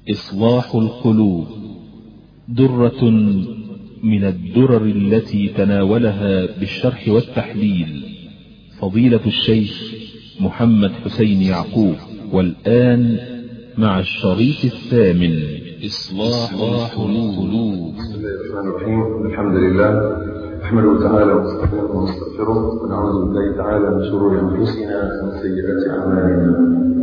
إصلاح القلوب درة من الدرر التي تناولها بالشرح والتحليل فضيلة الشيخ محمد حسين يعقوب. والآن مع الشريط الثامن إصلاح القلوب. بسم الله الرحمن الرحيم. الحمد لله أحمده تعالى ونستغفره ونعوذ بالله تعالى من شرور أنفسنا ومن سيئات أعمالنا.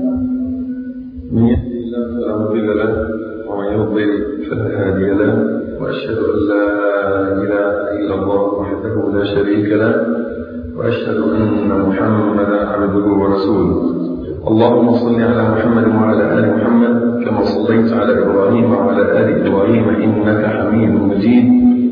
من يهده الله فلا مضل له ومن يضلل فلا هادي له، وأشهد أن لا إله إلا الله وحده لا شريك له، وأشهد أن محمدا عبده ورسوله. اللهم صل على محمد وعلى آل محمد كما صليت على إبراهيم وعلى آل إبراهيم إنك حميد مجيد.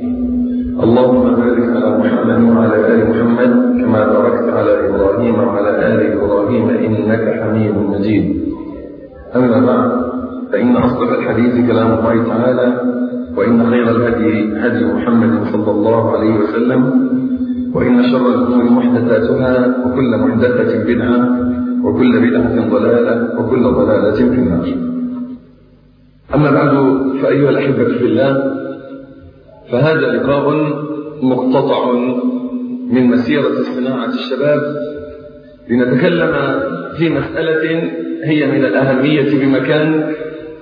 اللهم بارك على محمد وعلى آل محمد كما باركت على إبراهيم وعلى آل إبراهيم إنك حميد مجيد. أما بعد، فإن أصدق الحديث كلام الله تعالى، وإن خير الهدي هدي محمد صلى الله عليه وسلم، وإن شر الأمور محدثاتها، وكل محدثة بدعة، وكل بدعة ضلالة، وكل ضلالة في النار. أما بعد، فأيها الأحبة في الله، فهذا لقاء مقتطع من مسيرة صناعة الشباب لنتكلم في مسألة هي من الأهمية بمكان.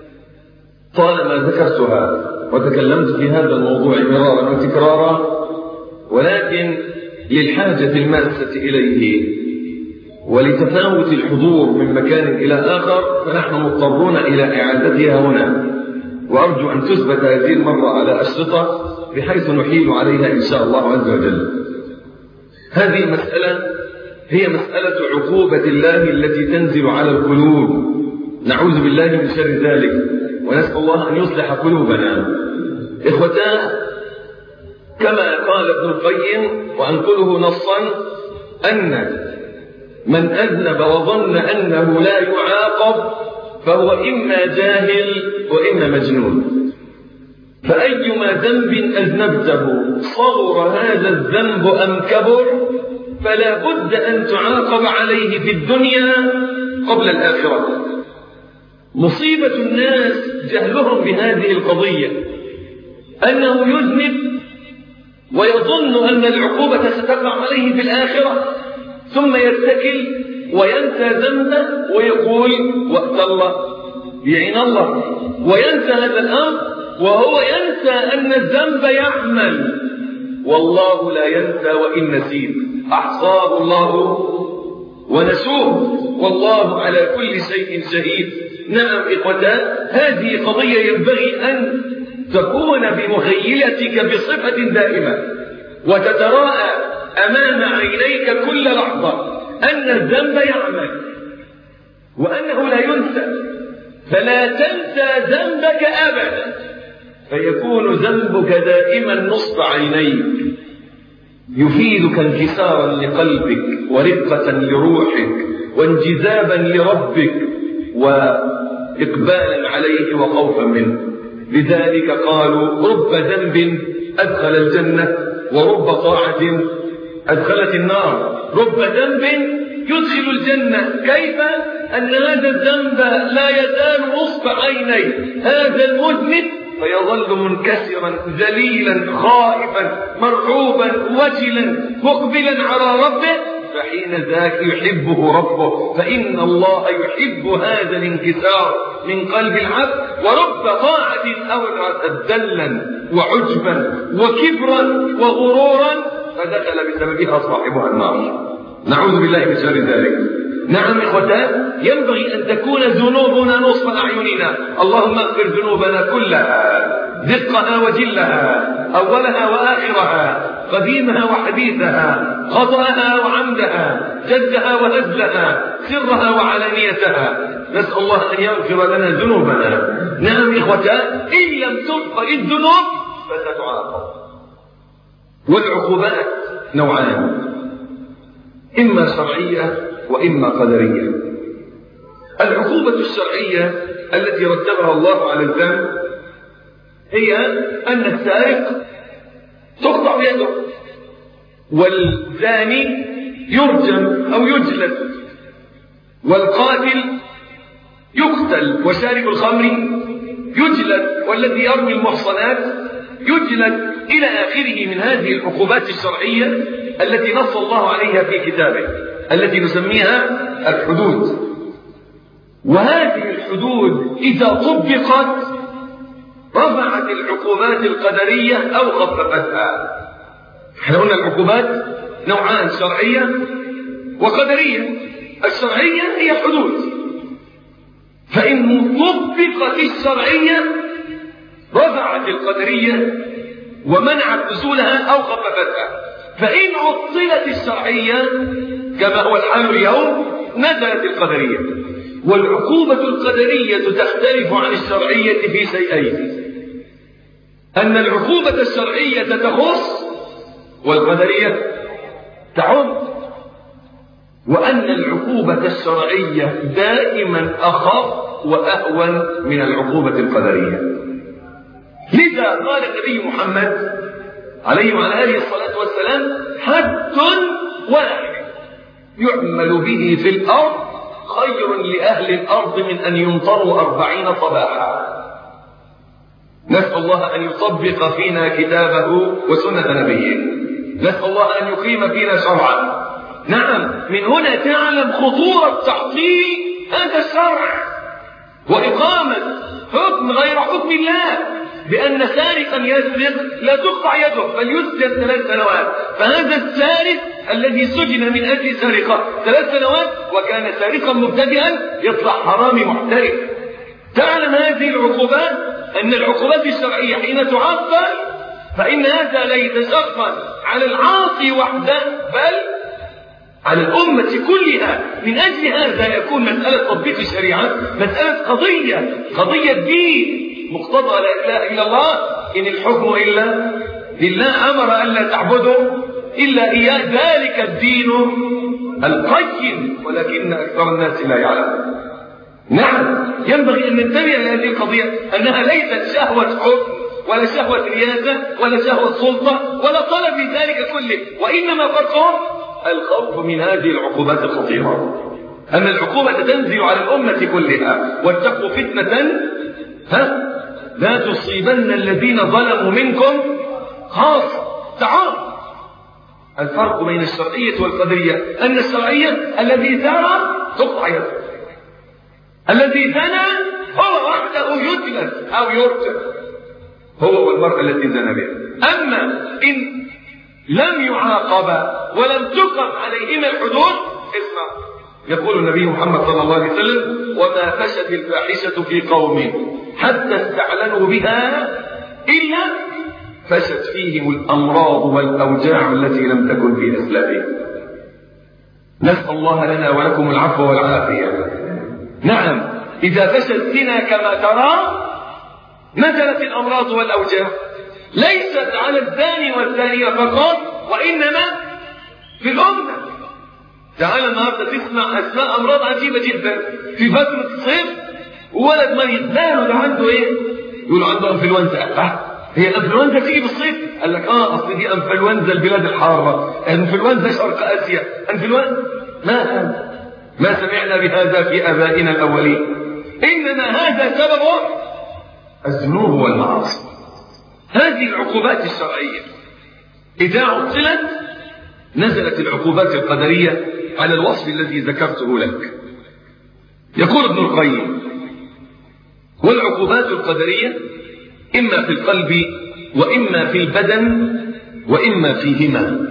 طالما ذكرتها وتكلمت في هذا الموضوع مرارا وتكرارا، ولكن للحاجة الماسة إليه ولتفاوت الحضور من مكان إلى آخر فنحن مضطرون إلى إعادتها هنا، وأرجو أن تثبت هذه المرة على أشرطة بحيث نحيل عليها إن شاء الله عز وجل. هذه المسألة هي مسألة عقوبة الله التي تنزل على القلوب، نعوذ بالله من شر ذلك، ونسأل الله أن يصلح قلوبنا. إخوتان، كما قال ابن القيم وأنقله نصا أن من أذنب وظن أنه لا يعاقب فهو إما جاهل وإما مجنون. فأيما ذنب أذنبته صغر هذا الذنب أم كبر فلا بد أن تعاقب عليه في الدنيا قبل الآخرة. مصيبة الناس جهلهم بهذه القضية، أنه يذنب ويظن أن العقوبة ستقع عليه في الآخرة، ثم يتكل وينسى ذنبه ويقول وقت الله يعين الله، وينسى هذا الأمر وهو ينسى أن الذنب يعمل، والله لا ينسى وإن نسيت أحصاه الله ونسوه، والله على كل شيء شهيد. نعم إخوتان، هذه قضية ينبغي أن تكون بمخيلتك بصفة دائمة، وتتراءى أمام عينيك كل لحظة أن الذنب يعمل وأنه لا ينسى، فلا تنسى ذنبك أبدا، فيكون ذنبك دائما نصب عينيك، يفيدك انكسارا لقلبك ورقة لروحك وانجذابا لربك وإقبالا عليه وخوفا منه. لذلك قالوا رب ذنب أدخل الجنة ورب طاعة أدخلت النار. رب ذنب يدخل الجنة، كيف أن هذا الذنب لا يزال نصب عيني هذا المذنب، فيظل منكسرا ذليلا خائفا مرعوبا وجلا مقبلا على ربه، فحين ذاك يحبه ربه، فإن الله يحب هذا الانكسار من قلب العبد. ورب طاعة أورثت ذلا وعجبا وكبرا وغرورا فدخل بسببها صاحبها النار، نعوذ بالله من شر ذلك. نعم إخوتان، ينبغي أن تكون ذنوبنا نصف أعيننا. اللهم اغفر ذنوبنا كلها، دقها وجلها، أولها وآخرها، قديمها وحديثها، خطأها وعمدها، جدها وهزلها، سرها وعلانيتها. نسأل الله أن يغفر لنا ذنوبنا. نعم إخوتان، إن لم تغفر الذنوب فستعاقب. والعقوبات نوعان، إما شرعية وإما قدرية. العقوبة الشرعية التي رتبها الله على الذنب هي أن السارق تقطع يده، والزاني يرجم أو يجلد، والقاتل يقتل، وشارب الخمر يجلد، والذي يرمي المحصنات يجلد، إلى آخره من هذه العقوبات الشرعية التي نص الله عليها في كتابه، التي نسميها الحدود. وهذه الحدود إذا طبقت رفعت العقوبات القدرية أو خففتها. احنا قلنا العقوبات نوعان، شرعية وقدرية. الشرعية هي الحدود، فإن طبقت الشرعية رفعت القدرية ومنعت نزولها أو خففتها. فإن عطلت الشرعية كما هو الحال اليوم نزلت القدرية. والعقوبة القدرية تختلف عن الشرعية في شيئين: أن العقوبة الشرعية تخص والقدرية تعم، وأن العقوبة الشرعية دائما أخف وأهون من العقوبة القدرية. لذا قال النبي محمد عليه وعلى آله الصلاة والسلام: حد واحد يعمل به في الأرض خير لأهل الأرض من أن يمطروا 40 صباحا. نسأل الله أن يطبق فينا كتابه وسنة نبيه، نسأل الله أن يقيم فينا شرعا. نعم، من هنا تعلم خطورة تحقيق هذا الشرع وإقامة حكم غير حكم الله، بأن سارقا يسرق لا تقطع يده بل يسجن 3 سنوات. فهذا السارق الذي سجن من أجل سرقة 3 سنوات وكان سارقا مبتدئا يطلع حرامي محترف. تعلم هذه العقوبات، أن العقوبات الشرعية حين تعطل فإن هذا لا يتشخص على العاصي وحده بل على الأمة كلها. من أجل هذا يكون مسألة تطبيق الشريعة مسألة قضية دين، مقتضى لا إله إلا الله، إن الحكم إلا لله، أمر أن لا تعبدوا إلا إياه، ذلك الدين القيم، ولكن أكثر الناس لا يعلمون. نعم، ينبغي أن ننتبه لهذه القضية، أنها ليست شهوة حكم ولا شهوة رياسة ولا شهوة سلطة ولا طلب لذلك كله، وإنما فرقهم الخوف من هذه العقوبات الخطيرة، أن العقوبة تنزل على الأمة كلها. واتقوا فتنة لا تصيبن الذين ظلموا منكم خاصة. تعال الفرق بين الشرعية والقدرية، أن الشرعية الذي زنى تقطع يده، الذي زنى هو وحده يجلد أو يرجم، هو والمرأة التي زنى بها. أما إن لم يعاقب ولم تقم عليهما الحدود، اسمع، يقول النبي محمد صلى الله عليه وسلم: وما فشت الفاحشة في قوم حتى استعلنوا بها إلا فشت فيهم الأمراض والأوجاع التي لم تكن في أسلافهم. نسأل الله لنا ولكم العفو والعافية. نعم، إذا فشى الزنا كما ترى نزلت الأمراض والأوجاع، ليست على الزاني والزانية فقط، وإنما في الأمة. تعال النهارده تسمع أسماء أمراض عجيبة جدا في فترة الصيف، وولد مريض ماله ده عنده إيه؟ يقول عنده أنفلونزا. هي الأنفلونزا تيجي بالصيف؟ قال لك أصل دي أنفلونزا البلاد الحارة، أنفلونزا شرق آسيا، أنفلونزا ما سمعنا بهذا في آبائنا الأولين. إنما هذا سببه الذنوب والمعاصي. هذه العقوبات الشرعية إذا عطلت نزلت العقوبات القدرية على الوصف الذي ذكرته لك. يقول ابن القيم: والعقوبات القدرية إما في القلب وإما في البدن وإما فيهما.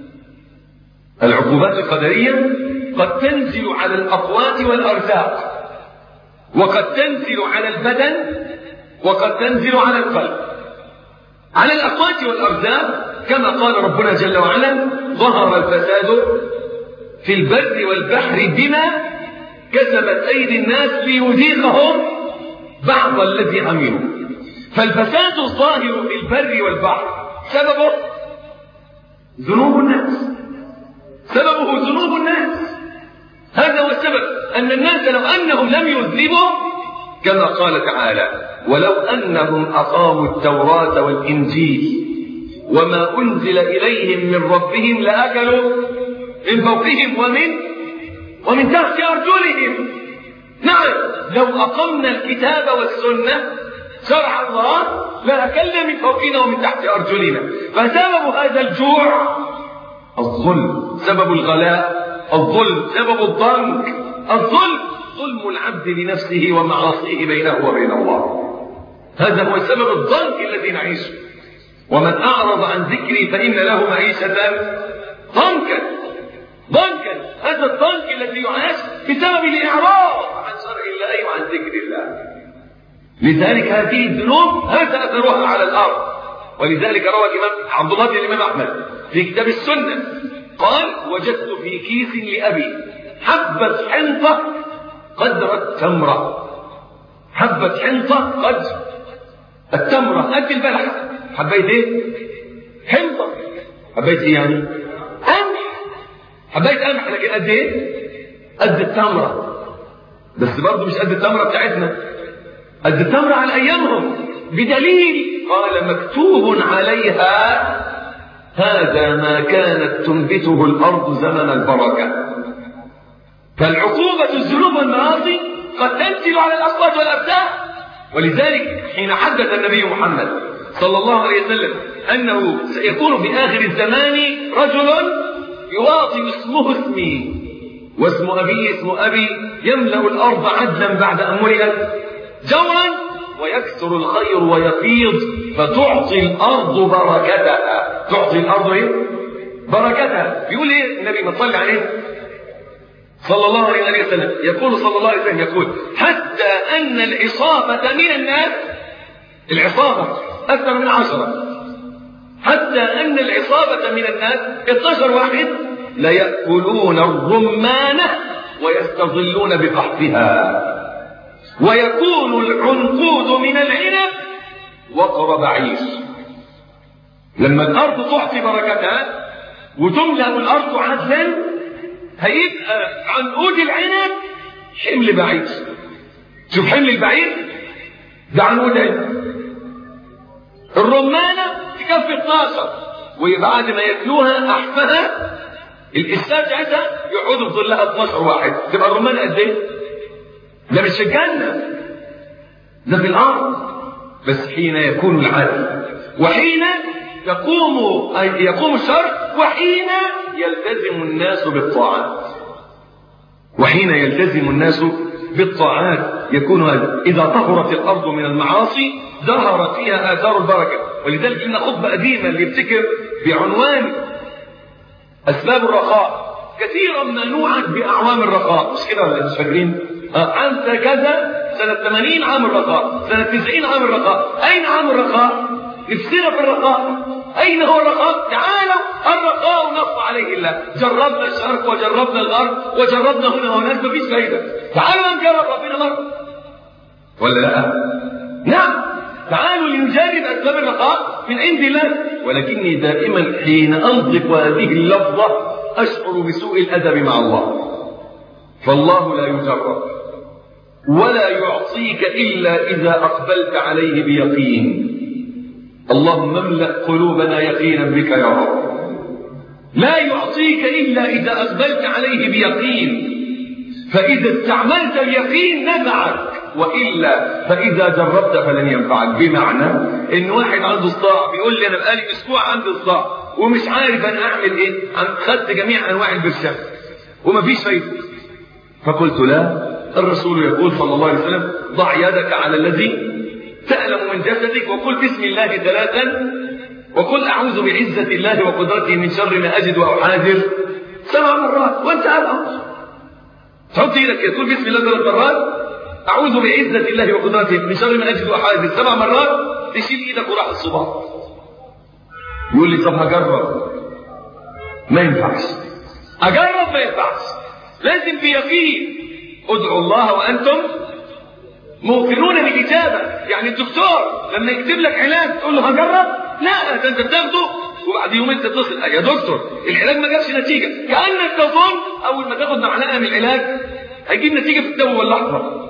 العقوبات القدرية قد تنزل على الأقوات والأرزاق، وقد تنزل على البدن، وقد تنزل على القلب. على الأقوات والأرزاق كما قال ربنا جل وعلا: ظهر الفساد في البر والبحر بما كسبت أيدي الناس ليذيقهم بعض الذي عملوا. فالفساد الظاهر في البر والبحر سببه ذنوب الناس، هذا هو السبب. أن الناس لو أنهم لم يذنبوا كما قال تعالى: ولو أنهم أقاموا التوراة والإنجيل وما أنزل إليهم من ربهم لأكلوا من فوقهم ومن تحت أرجلهم. نعم، لو أقمنا الكتاب والسنة شرع الله لأكلنا من فوقنا ومن تحت أرجلنا. فسبب هذا الجوع الظلم، سبب الغلاء الظلم، سبب الضنك الظلم، ظلم العبد لنفسه ومعاصيه بينه وبين الله. هذا هو سبب الضنك الذي نعيشه. ومن أعرض عن ذكري فإن له معيشة ضنكا. هذا الضنك الذي يعاش بسبب الإعراض عن شرع الله وعن ذكر الله. لذلك هذه الذنوب هذا أثرها على الأرض. ولذلك روى الإمام عبد الله بن الإمام أحمد في كتاب السنة قال: وجدت في كيس لأبي حبة حنطة قدر التمرة. حبة حنطة قدر التمرة، قد البلح. حبيت ايه؟ حنطة. حبيت ايه يعني؟ قمح. حبيت قمح، لكن قد ايه؟ قد التمرة. بس برضه مش قد التمرة بتاعتنا، قد التمرة على ايامهم، بدليل قال: مكتوب عليها هذا ما كانت تنبته الارض زمن البركة. فالعقوبة الذنوب والمعاصي قد تنزل على الاصوات والابدان. ولذلك حين حدث النبي محمد صلى الله عليه وسلم أنه سيكون في آخر الزمان رجل يواطن اسمه اسمي واسم أبي اسم أبي يملأ الأرض عدلا بعد أن ملئت جورا ويكثر الخير ويفيض فتعطي الأرض بركتها. تعطي الأرض إيه؟ بركتها. يقول إيه النبي ما صلى عليه صلى الله عليه وسلم؟ يقول صلى الله عليه وسلم يقول: حتى أن العصابة من الناس، العصابة أكثر من 10، حتى أن العصابة من الناس 12 واحد لا يأكلون الرمانة ويستظلون بقحفها، ويكون العنقود من العنب وقرب عيش. لما الأرض تعطي بركتها وتملأ الأرض عدلا هيبقى عنقود العنب حمل بعيد. شوف حمل البعيد ده عنقود عنب. الرمانة تكفي 12، وبعد ما ياكلوها أحفها الإسلام بتاعتها يقعدوا في ظلها 12 واحد. تبقى الرمانة قد إيه؟ ده مش في الجنة، ده في الأرض. بس حين يكون العدل، وحين يقوم الشرع، وحين يلتزم الناس بالطاعات. وحين يلتزم الناس بالطاعات يكون هذا. إذا طهرت الأرض من المعاصي ظهرت فيها آثار البركة. ولذلك إن خطبة قديمة اللي يبتكر بعنوان أسباب الرخاء كثيرا ما نوعد بأعوام الرخاء، مش كده ولا مش فاكرين؟ عام كذا سنة 80 عام الرخاء، سنة 90 عام الرخاء. أين عام الرخاء؟ نفسنا في الرخاء. أين هو الرخاء؟ تعالوا الرخاء نص عليه الله. جربنا الشرق وجربنا الغرب وجربنا هنا وهناك، مفيش فايدة. تعالوا نجرب ربنا مرة ولا لا؟ نعم، تعالوا لنجرب أسباب الرخاء من عند الله. ولكني دائما حين أنطق هذه اللفظة أشعر بسوء الأدب مع الله. فالله لا يجرب ولا يعطيك إلا إذا أقبلت عليه بيقين. اللهم املأ قلوبنا يقينا بك يا رب. لا يعطيك إلا إذا أقبلت عليه بيقين، فإذا استعملت اليقين نفعك، وإلا فإذا جربت فلن ينفعك. بمعنى إن واحد عنده صداع بيقول لي أنا بقالي أسبوع عندي صداع ومش عارف أنا أعمل إيه، خدت جميع أنواع البرشام ومفيش فايدة. فقلت لا، الرسول يقول صلى الله عليه وسلم: ضع يدك على الذي تألم من جسدك وقل بسم الله 3 وقل أعوذ بعزة الله وقدرته من شر ما أجد وأحاذر 7 مرات. وأنت أبعد تحط إيدك تقول بسم الله 3 مرات، أعوذ بعزة الله وقدرته من شر ما أجد وأحاذر 7 مرات، تشيل إيدك وراح الصباح. يقول لي طب هجرب. ما ينفعش. أجرب ما ينفعش، لازم بيقين. ادعوا الله وأنتم موقنون بالإجابة. يعني الدكتور لما يكتب لك علاج تقول له هجرب؟ لا، ده انت بتاخده وبعد يومين تتصل: يا دكتور العلاج ما جابش نتيجة. كأنك تظن أول ما تاخد معلقة من العلاج هيجيب نتيجة في التو واللحظة.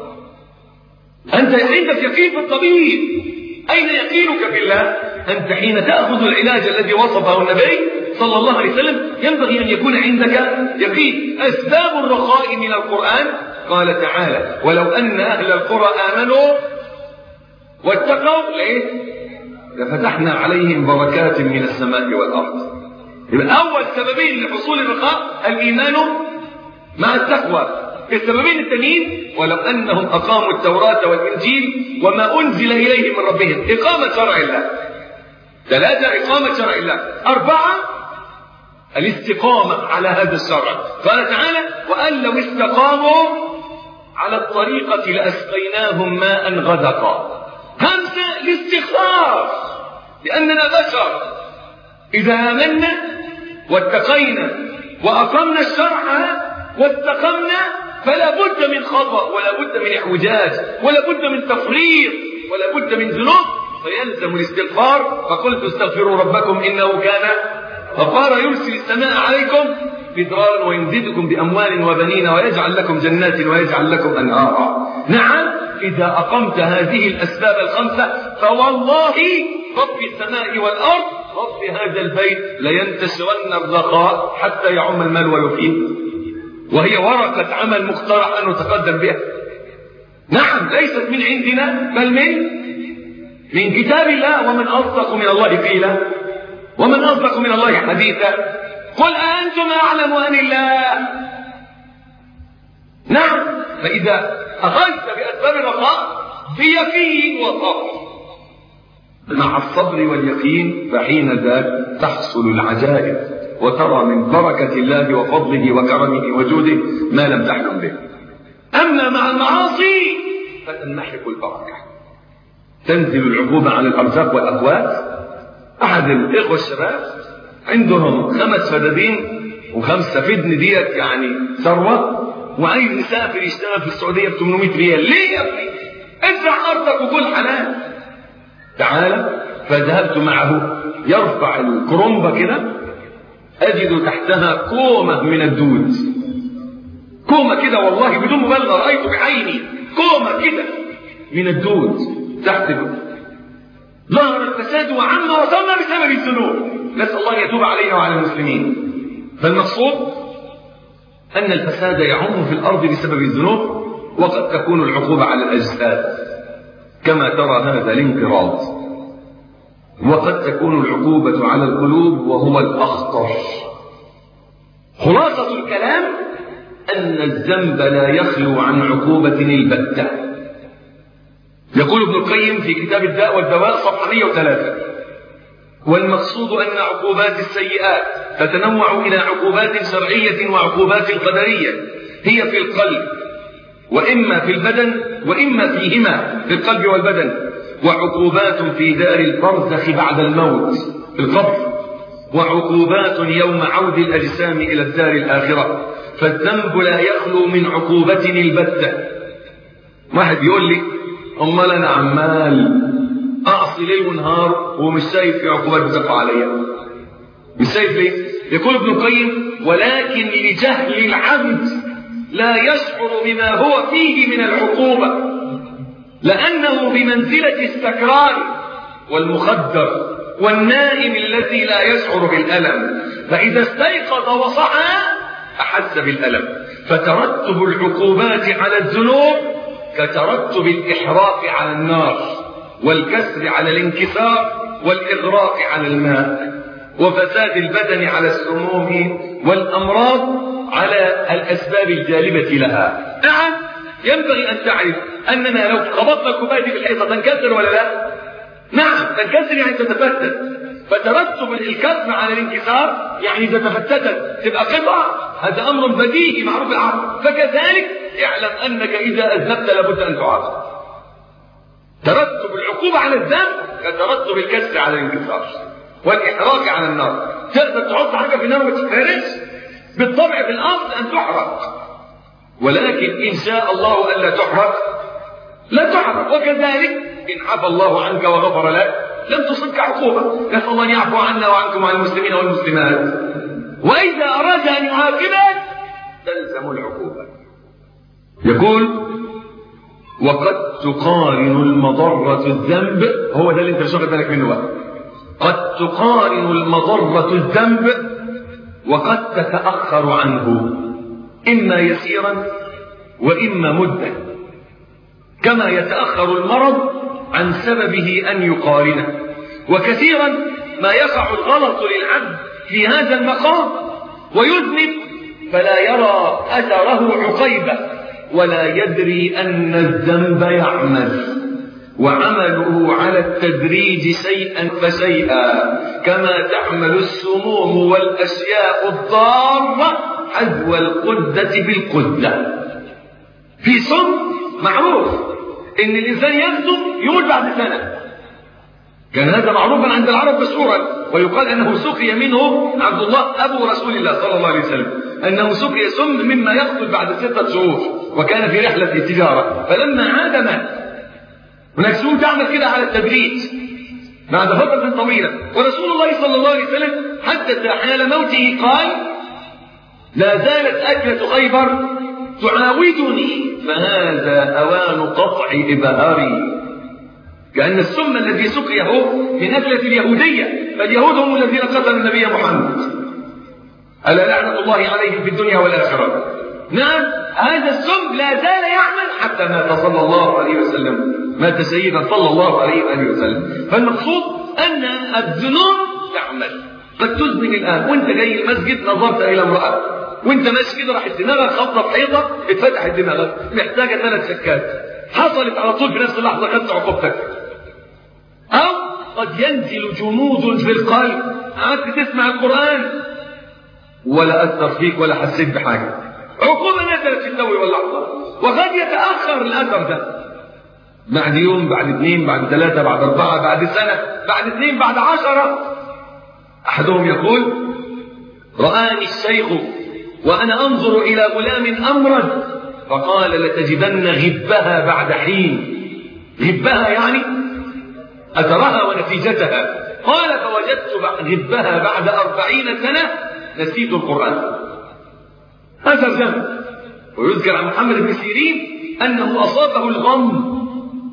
أنت عندك يقين في الطبيب. أين يقينك بالله؟ أنت حين تأخذ العلاج الذي وصفه النبي صلى الله عليه وسلم ينبغي أن يكون عندك يقين. أسباب الرخاء من القرآن قال تعالى: ولو أن أهل القرى آمنوا واتقوا لفتحنا عليهم بركات من السماء والأرض. يبقى أول سببين لحصول الرخاء الإيمان مع التقوى. السببين الثانيين ولو أنهم أقاموا التوراة والإنجيل وما أنزل إليهم من ربهم، إقامة شرع الله. 3 إقامة شرع الله. 4 الاستقامة على هذا الشرع. قال تعالى وأن لو استقاموا على الطريقة لأسقيناهم ماء غدقا. 5 الاستغفار، لأننا بشر إذا آمنا واتقينا وأقمنا الشرع واستقمنا فلا بد من خطأ ولا بد من احوجاج ولا بد من تفريط ولا بد من ذنوب، فيلزم الاستغفار. فقلت استغفروا ربكم إنه كان غفارا يرسل السماء عليكم مدرارا ويمددكم بأموال وبنين ويجعل لكم جنات ويجعل لكم أنهارا. نعم إذا أقمت هذه الأسباب ال5 فوالله رب السماء والأرض رب هذا البيت لينتشرن الرخاء حتى يعم المال ويفيد، وهي ورقة عمل مقترح أن نتقدم بها. نعم ليست من عندنا بل من كتاب الله. ومن أصدق من الله قيلا ومن أصدق من الله حديثا. قل أأنتم أعلم أم الله. نعم فإذا أخذت بأسباب الرخاء بيقين وصبر مع الصبر واليقين فحين ذاك تحصل العجائب وترى من بركة الله وفضله وكرمه وجوده ما لم تحلم به. أما مع المعاصي فتنمحق البركة، تنزل العقوبة على الأرزاق والأقوات. أحد الإخوة الشباب عندهم 5 فدادين و5 فدن ديت يعني ثروة، وعايز يسافر يشتغل في السعودية ب 800 ريال. ليه يا ابني؟ ازرع أرضك وكل حلال. تعالى فذهبت معه يرفع الكرنبة كده أجد تحتها كومة من الدود، كومة كده والله بدون مبالغة رأيت بعيني كومة كده من الدود تحت. ظهر الفساد وعما وصلنا بسبب الذنوب، نسأل الله يتوب علينا وعلى المسلمين. فالمقصود أن الفساد يعم في الأرض بسبب الذنوب، وقد تكون العقوبة على الأجساد كما ترى هذا الانقراض، وقد تكون العقوبة على القلوب وهو الأخطر. خلاصة الكلام أن الذنب لا يخلو عن عقوبة البتة. يقول ابن القيم في كتاب الداء والدواء صفحة 103 والمقصود أن عقوبات السيئات تتنوع إلى عقوبات شرعية وعقوبات قدرية هي في القلب وإما في البدن وإما فيهما في القلب والبدن، وعقوبات في دار البرزخ بعد الموت في القبر، وعقوبات يوم عود الأجسام إلى الدار الآخرة. فالذنب لا يخلو من عقوبة البتة. واحد يقول لي أمال أنا عمال أعصي ليل ونهار ومش شايف في عقوبات بتقع عليا، مش شايف ليه؟ يقول ابن القيم ولكن لجهل العبد لا يشعر بما هو فيه من العقوبة، لأنه بمنزلة السكران والمخدر والنائم الذي لا يشعر بالألم، فإذا استيقظ وصحى أحس بالألم. فترتب العقوبات على الذنوب كترتب الإحراق على النار، والكسر على الانكسار، والإغراق على الماء، وفساد البدن على السموم والأمراض على الأسباب الجالبة لها. نعم ينبغي أن تعرف أننا لو خبطنا كوباية في الحيطة تنكسر ولا لا؟ نعم تنكسر يعني تتفتت، فترتب الكسر على الانكسار يعني إذا تفتتت تبقى قطعة، هذا أمر بديهي معروف العقل. فكذلك اعلم أنك إذا أذنبت لابد أن تعاقب. ترتب العقوبة على الذنب كترتب الكسر على الانكسار والإحراق على النار. تقدر تحط حاجة في النار وتتحرق؟ بالطبع في الأصل أن تحرق، ولكن إن شاء الله ألا تحرق لا تحرق. وكذلك إن عفى الله عنك وغفر لك لم تصبك عقوبة. نسأل الله أن يعفو عنا وعنكم وعن المسلمين والمسلمات. وإذا أراد أن يعاقبك تلزم العقوبة. يقول وقد تقارن المضرة الذنب، هو ده اللي انت مش واخد بالك منه بقى. قد تقارن المضرة الذنب وقد تتأخر عنه إما يسيرا وإما مدة، كما يتأخر المرض عن سببه أن يقارنه. وكثيرا ما يقع الغلط للعبد في هذا المقام ويذنب فلا يرى أثره عقيبة ولا يدري أن الذنب يعمل، وعمله على التدريج شيئا فشيئا كما تعمل السموم والأشياء الضارة حذو القدة بالقدة. في سم معروف إن الإنسان يغزو يموت بعد سنة، كان هذا معروفا عند العرب مشهورا، ويقال أنه سقي منه عبد الله أبو رسول الله صلى الله عليه وسلم، أنه سقي سم مما يقتل بعد 6 شهور، وكان في رحلة تجارة فلما عاد مات. هناك سم تعمل كده على التدريج بعد فترة طويلة. ورسول الله صلى الله عليه وسلم حدث حال موته قال: لا زالت أكلة خيبر تعاودني فهذا أوان قطع إبهاري. كأن السم الذي سقيه من أكلة اليهودية، فاليهود هم الذين قتلوا النبي محمد، ألا لعنة الله عليهم في الدنيا والآخرة. نعم، هذا السم لا زال يعمل حتى مات صلى الله عليه وسلم، مات سيدا صلى الله عليه وآله وسلم. فالمقصود أن الذنوب تعمل. قد تذنب الآن وانت جاي المسجد نظرت إلى امرأة وانت ماشي كده راحت دماغك خبطة في حيطة اتفتحت دماغك محتاجة 3 شكات، حصلت على طول في نفس اللحظة خدت عقوبتك. أو قد ينزل جمود في القلب، قعدت تسمع القرآن ولا أثر فيك ولا حسيت بحاجة، عقوبة نزلت في الدور واللحظة، وقد يتأخر الأثر ده بعد يوم، بعد 2، بعد 3، بعد 4، بعد سنة، بعد 2، بعد 10. أحدهم يقول: رآني الشيخ وأنا أنظر إلى غلام أمرد فقال: لتجدن غبها بعد حين. غبها يعني أثرها ونتيجتها. قال: فوجدت غبها بعد 40 سنة نسيت القرآن. هذا الذنب. ويذكر عن محمد بن سيرين أنه أصابه الغم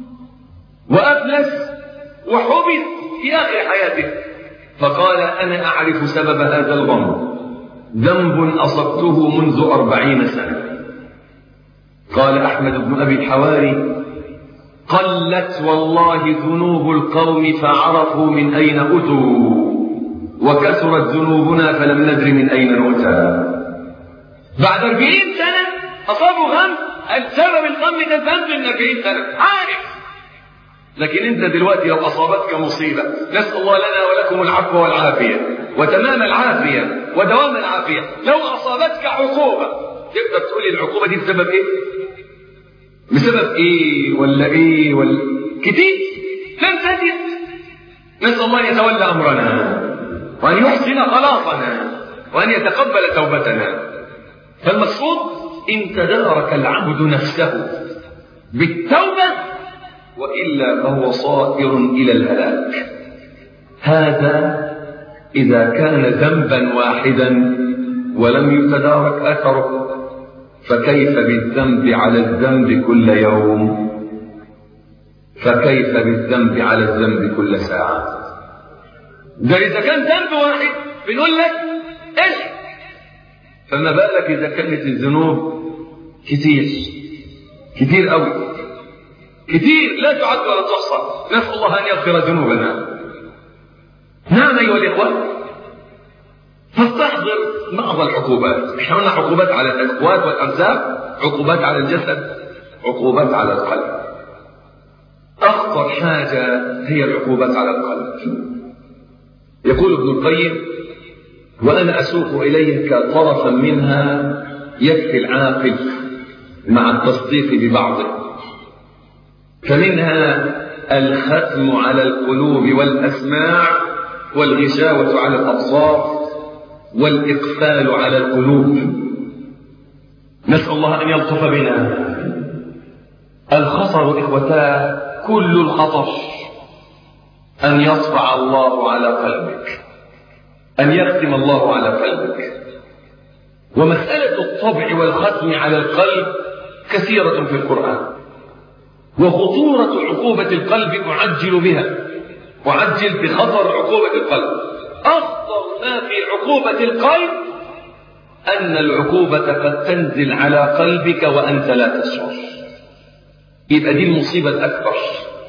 وأفلس وحبس في آخر حياته، فقال: أنا أعرف سبب هذا الغم، ذنب أصبته منذ 40 سنة. قال أحمد بن أبي الحواري: قلت والله ذنوب القوم فعرفوا من أين أتوا، وكثرت ذنوبنا فلم ندر من أين نؤتى. بعد 40 سنة أصابوا غم، السبب الغم ده ذنب من 40 سنة عارف. لكن أنت دلوقتي لو أصابتك مصيبة، نسأل الله لنا ولكم العفو والعافية وتمام العافية ودوام العافية، لو أصابتك عقوبة تقدر تقولي العقوبة دي بسبب إيه؟ بسبب إيه ولا إيه ولا كتير لم تجد. نسأل الله أن يتولى أمرنا وأن يحسن خلاصنا وأن يتقبل توبتنا. فالمقصود إن تدارك العبد نفسه بالتوبة وإلا فهو صائر إلى الهلاك. هذا إذا كان ذنبا واحدا ولم يتدارك أثره، فكيف بالذنب على الذنب كل يوم؟ فكيف بالذنب على الذنب كل ساعة؟ ده إذا كان ذنب واحد بنقول لك إيش، فما بالك إذا كانت الذنوب كتير قوي، كتير لا تعد ولا تحصى. نسأل الله أن يغفر ذنوبنا. نعم أيها الإخوة، فاستحضر بعض العقوبات. احنا قلنا عقوبات على الأكواد والأنساب، عقوبات على الجسد، عقوبات على القلب. أخطر حاجة هي العقوبات على القلب. يقول ابن القيم: وأنا أسوق إليك طرفا منها يكفي العاقل مع التصديق ببعضه. فمنها الختم على القلوب والأسماع، والغشاوة على الأبصار، والإقفال على القلوب. نسأل الله أن يلطف بنا. الخطر إخوتا كل الخطر أن يطبع الله على قلبك، أن يختم الله على قلبك. ومسألة الطبع والختم على القلب كثيرة في القرآن، وخطورة عقوبة القلب أعجل بها، أعجل بخطر عقوبة القلب. أخطر ما في عقوبة القلب أن العقوبة قد تنزل على قلبك وأنت لا تشعر. يبقى دي المصيبة الأكبر.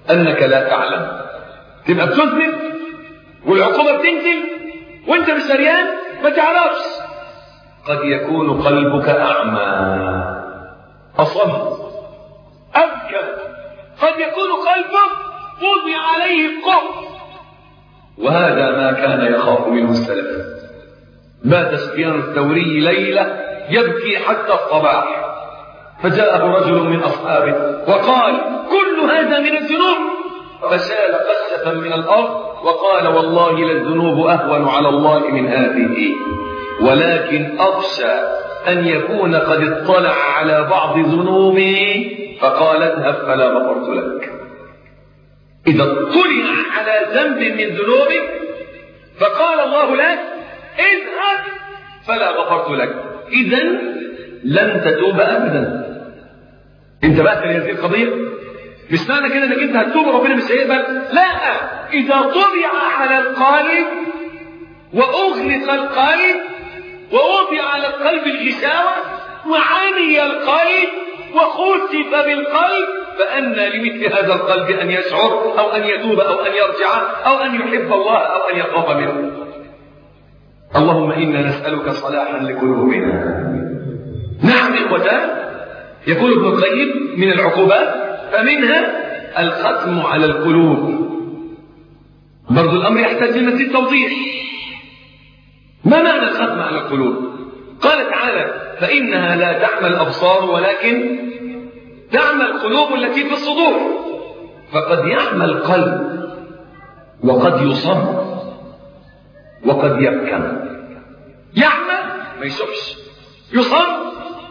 أنك لا تعلم. تبقى بتذنب والعقوبة بتنزل وانت مش دريان، ما تعرفش. قد يكون قلبك أعمى أصم أبكم، قد يكون قلبك وضع عليه القهر، وهذا ما كان يخاف منه السلف. مات سفيان الثوري ليلة يبكي حتى الصباح، فجاءه رجل من أصحابه وقال: كل هذا من الذنوب، فشال قشة من الأرض وقال: والله للذنوب أهون على الله من هذه، ولكن أخشى أن يكون قد اطلع على بعض ذنوبي فقال: اذهب فلا غفرت لك. إذا اطلع على ذنب من ذنوبك فقال الله لك: اذهب فلا غفرت لك، إذن لن تتوب أبدا. انت بقى في هذه القضية مش معنى كده انك انت هتتوب وربنا مش هيقبل، لا. إذا طبع على القلب وأغلق القلب ووضع على القلب الغشاوة وعمي القلب وخسف بالقلب، فأنى لمثل هذا القلب أن يشعر أو أن يتوب أو أن يرجع أو أن يحب الله أو أن يخاف منه. اللهم إنا نسألك صلاحا لقلوبنا. نعم إخوتان، يقول ابن القيم من العقوبات فمنها الختم على القلوب. برضو الأمر يحتاج لمزيد توضيح. ما معنى الختم على القلوب؟ قال تعالى: فإنها لا تعمى الأبصار ولكن تعمى القلوب التي في الصدور. فقد يعمى القلب وقد يصم وقد يبكم. يعمى ما يشوفش، يصم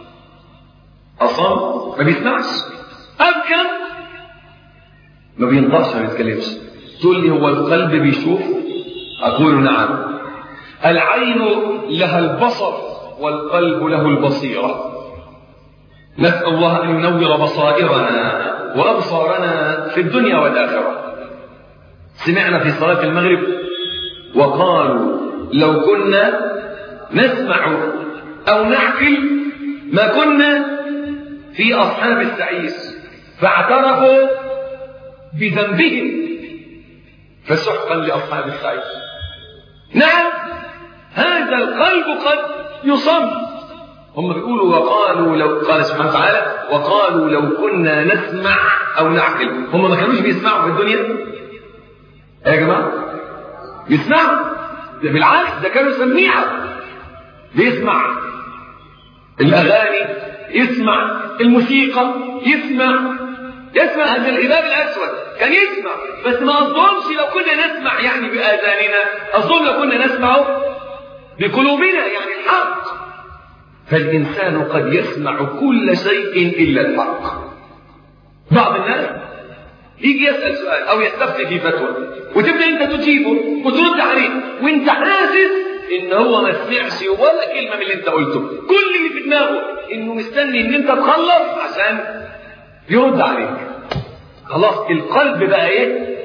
أصم ما بيسمعش، أبكم ما بينطقش ما بيتكلمش. تقول لي هو القلب بيشوف؟ أقول نعم. العين لها البصر والقلب له البصيرة. نسأل الله أن ينور بصائرنا وأبصارنا في الدنيا والآخرة. سمعنا في صلاة المغرب وقالوا: لو كنا نسمع أو نعقل ما كنا في أصحاب السعير، فاعترفوا بذنبهم فسحقا لأصحاب السعير. نعم، هذا القلب قد يصم. هم بيقولوا وقالوا لو، قال سبحانه وتعالى: وقالوا لو كنا نسمع أو نعقل. هم ما كانوش بيسمعوا في الدنيا يا جماعة؟ يسمعوا، بالعكس ده كانوا سميعة، بيسمع الأغاني، يسمع الموسيقى، يسمع هذا الهباب الأسود كان يسمع، بس ما أظنش لو كنا نسمع يعني بآذاننا، أظن لو كنا نسمع بقلوبنا يعني الحق. فالإنسان قد يسمع كل شيء إلا الحق. بعض الناس يجي يسأل سؤال أو يستفتي في فتوى وتبدأ أنت تجيبه وترد عليه وأنت حاسس إن هو ما سمعش ولا كلمة من اللي أنت قلته، كل اللي في دماغه إنه مستني إن أنت تخلص عشان يرد عليك. خلاص القلب بقى إيه؟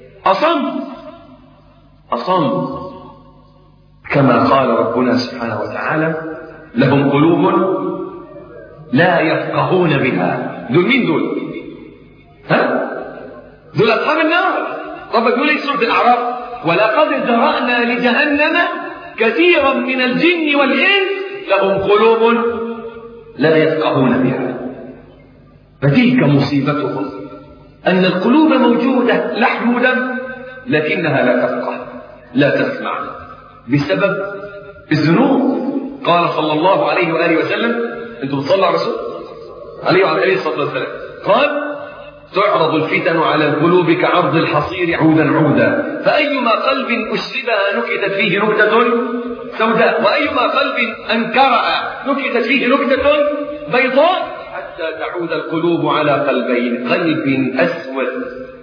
أصم كما قال ربنا سبحانه وتعالى: لهم قلوب لا يفقهون بها. دول مين دول؟ دول أصحاب النار. ربك يقول في سورة الأعراف: ولقد ذرأنا لجهنم كثيرا من الجن والإنس لهم قلوب لا يفقهون بها. فتلك مصيبتهم أن القلوب موجودة لحم ودم لكنها لا تفقه لا تسمع بسبب الذنوب. قال صلى الله عليه وآله وسلم، أنتم بتصلوا على الرسول عليه وعلى آله الصلاة والسلام، قال: تعرض الفتن على القلوب كعرض الحصير عودا عودا، فأيما قلب أشربها نكتت فيه نكتة سوداء، وأيما قلب أنكرها نكتت فيه نكتة بيضاء، حتى تعود القلوب على قلبين: قلب أسود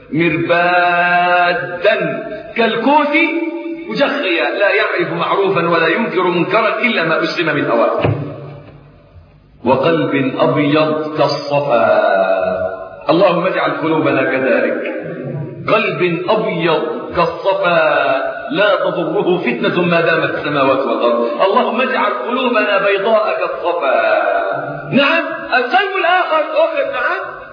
مربادا كالكوث مجخيا لا يعرف معروفا ولا ينكر منكرا إلا ما أسلم من هواه، وقلب أبيض كالصفا. اللهم اجعل قلوبنا كذلك، قلب أبيض كالصفا لا تضره فتنة ما دامت السماوات والأرض. اللهم اجعل قلوبنا بيضاء كالصفا. نعم، القلب الآخر نعم،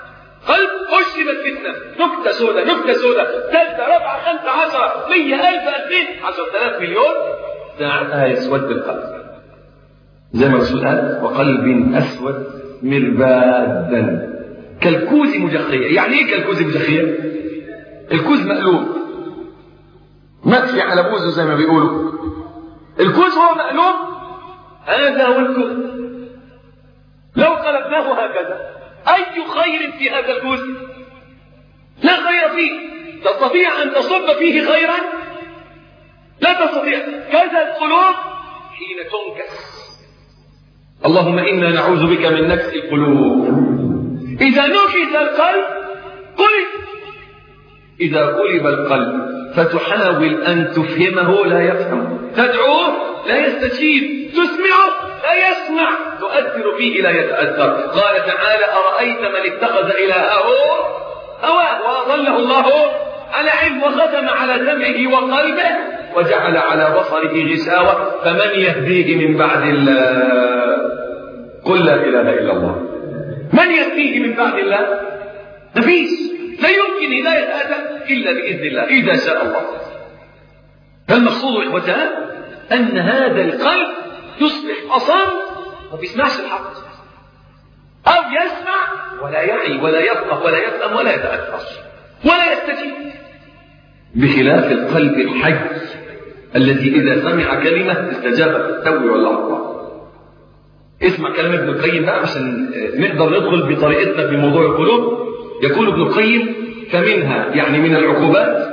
قلب أشربت فتنة، نكتة سودة، نكتة سودة، ثالثة، رابعة، 15، 100، 1000، 2000، 10,000 مليون، ساعتها يسود القلب. زي ما الرسول قال: وقلب أسود مربادا كالكوز مجخية. يعني إيه كالكوز مجخية؟ الكوز مقلوب، مكفي على بوزه زي ما بيقولوا. الكوز هو مقلوب، هذا هو الكوز. لو قلبناه هكذا، أي خير في هذا الكوز؟ لا خير فيه. تستطيع أن تصب فيه خيرا؟ لا تستطيع. كذا القلوب حين تنكس. اللهم إنا نعوذ بك من نكس القلوب. إذا نكس القلب قلب. إذا قلب القلب فتحاول أن تفهمه لا يفهم، تدعوه لا يستجيب، تسمعه لا يسمع، تؤثر فيه لا يتأثر. قال تعالى: أرأيت من اتخذ إلهه هواه وأضله الله على علم وختم على سمعه وقلبه وجعل على بصره غشاوة فمن يهديه من بعد الله؟ قل لا إله إلا الله. من يهديه من بعد الله؟ مفيش. لا يمكن هداية هذا إلا بإذن الله إذا شاء الله. فالمقصود إخوتان أن هذا القلب يصبح أصم ما بيسمعش الحق، أو يسمع ولا يعي ولا يفقه ولا يفهم ولا يتأثر ولا يستجيب، بخلاف القلب الحي الذي إذا سمع كلمة استجاب التوي والله. اسمع كلام ابن القيم بقى عشان نقدر ندخل بطريقتنا في موضوع القلوب. يقول ابن القيم: فمنها، يعني من العقوبات،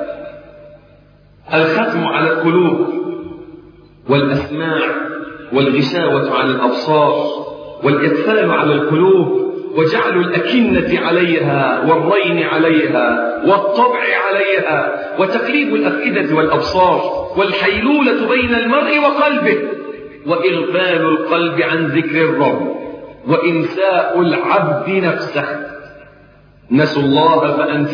الختم على القلوب والأسماع والغشاوة على الأبصار والإقفال على القلوب وجعل الأكنة عليها والرين عليها والطبع عليها وتقليب الأفئدة والأبصار والحيلولة بين المرء وقلبه وإغفال القلب عن ذكر الرب وإنساء العبد نفسه. نسوا الله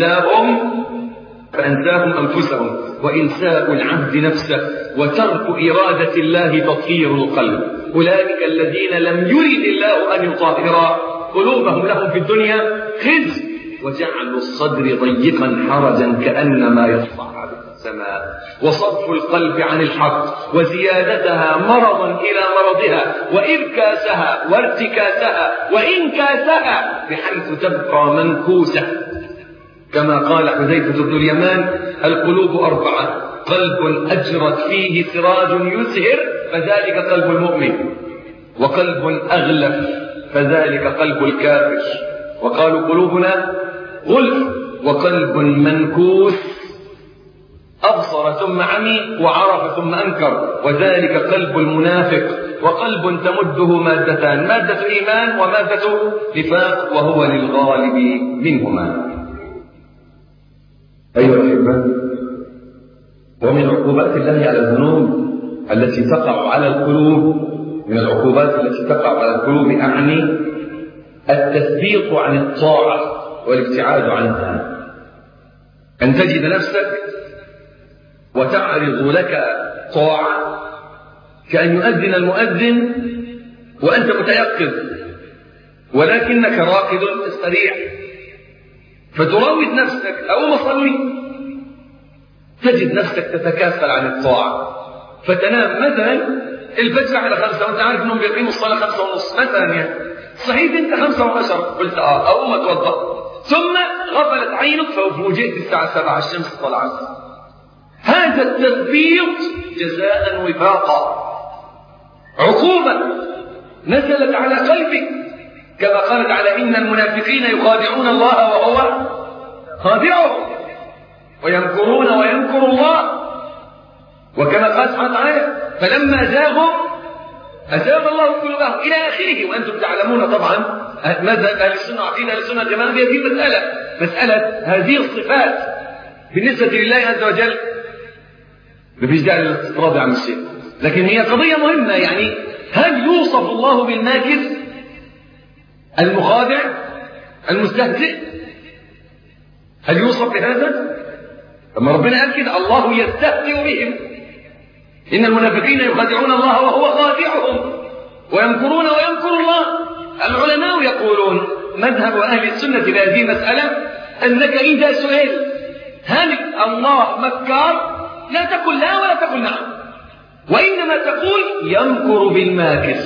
فأنساهم أنفسهم وإنساء العبد نفسه وترك إرادة الله تطهير القلب. أولئك الذين لم يرد الله أن يطهر قلوبهم لهم في الدنيا خزي وجعلوا الصدر ضيقا حرجا كأنما يصعد السماء وصرف القلب عن الحق وزيادتها مرضا إلى مرضها وإركاسها وارتكاسها وإنكاسها بحيث تبقى منكوسة. كما قال حذيفة بن اليمان: القلوب 4: قلب أجرت فيه سراج يزهر فذلك قلب المؤمن، وقلب أغلف فذلك قلب الكافر، وقالوا قلوبنا غلف، وقلب منكوس أبصر ثم عمي وعرف ثم أنكر وذلك قلب المنافق، وقلب تمده مادتان: مادة إيمان ومادة نفاق، وهو للغالب منهما. أيها الأحبة، ومن عقوبات الله على الذنوب التي تقع على القلوب، من العقوبات التي تقع على القلوب أعني التثبيط عن الطاعة والابتعاد عنها. أن تجد نفسك وتعرض لك طاعة كأن يؤذن المؤذن وأنت متيقظ ولكنك راقد تستريح، فتراود نفسك: أقوم أصلي، تجد نفسك تتكاسل عن الطاعة فتنام. مثلا الفجر على 5 وأنت عارف أنهم بيقيموا الصلاة 5:30 مثلا، يعني صحيت أنت 5:10 قلت أقوم أتوضأ، ثم غفلت عينك ففوجئت الساعة 7 الشمس طلعت. هذا التثبيط جزاء وفاقا، عقوبة نزلت على قلبك، كما قال تعالى: إن المنافقين يخادعون الله وهو خادعهم ويمكرون ويمكر الله. وكما قال سبحانه وتعالى: فلما زاغوا أزاغ الله قلوبهم إلى آخره. وأنتم تعلمون طبعا ماذا أهل السنة عقيدة أهل السنة الجماعة في هذه مسألة هذه الصفات بالنسبة لله عز وجل. مفيش داعي للاستطراد عن الشيء، لكن هي قضية مهمة. يعني هل يوصف الله بالماكر المخادع المستهزئ؟ هل يوصف بهذا؟ لما ربنا قال كده: الله يستهزئ بهم، إن المنافقين يخادعون الله وهو خادعهم ويمكرون ويمكر الله. العلماء يقولون مذهب أهل السنة في هذه المسألة أنك إذا سئلت هل الله مكار لا تقل لا ولا تقل نعم، وإنما تقول يمكر بالماكر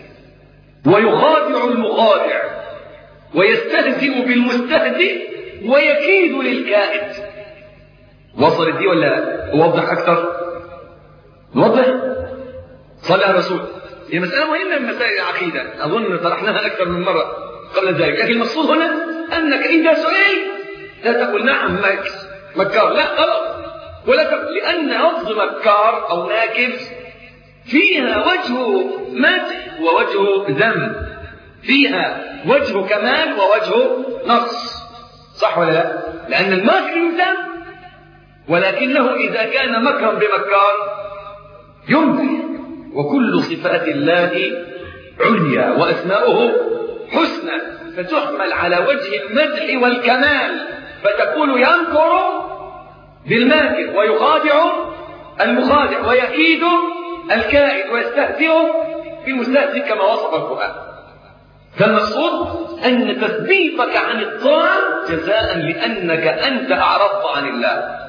ويخادع المخادع ويستهزئ بالمستهزئ ويكيد للكائد. وصلت دي ولا أوضح أكثر؟ نوضح؟ صلى على الرسول. هي مسألة مهمة من مسائل العقيدة، أظن طرحناها أكثر من مرة قبل ذلك، لكن المقصود هنا أنك إذا سئلت لا تقل نعم مكار، لا غلط، ولا تقل، لأن لفظ مكار أو ناكر فيها وجه مدح ووجه ذم، فيها وجه كمال ووجه نقص، صح ولا لا؟ لأن الماكر يذم، ولكنه إذا كان مكرا بمكار يمدح، وكل صفات الله عليا وأسماؤه حسنى، فتحمل على وجه المدح والكمال، فتقول يمكر بالماكر ويخادع المخادع ويكيد الكائد ويستهزئ بالمستهزئ كما وصف القرآن. فالمقصود أن تثبيتك عن الطاعة جزاء لأنك أنت أعرضت عن الله،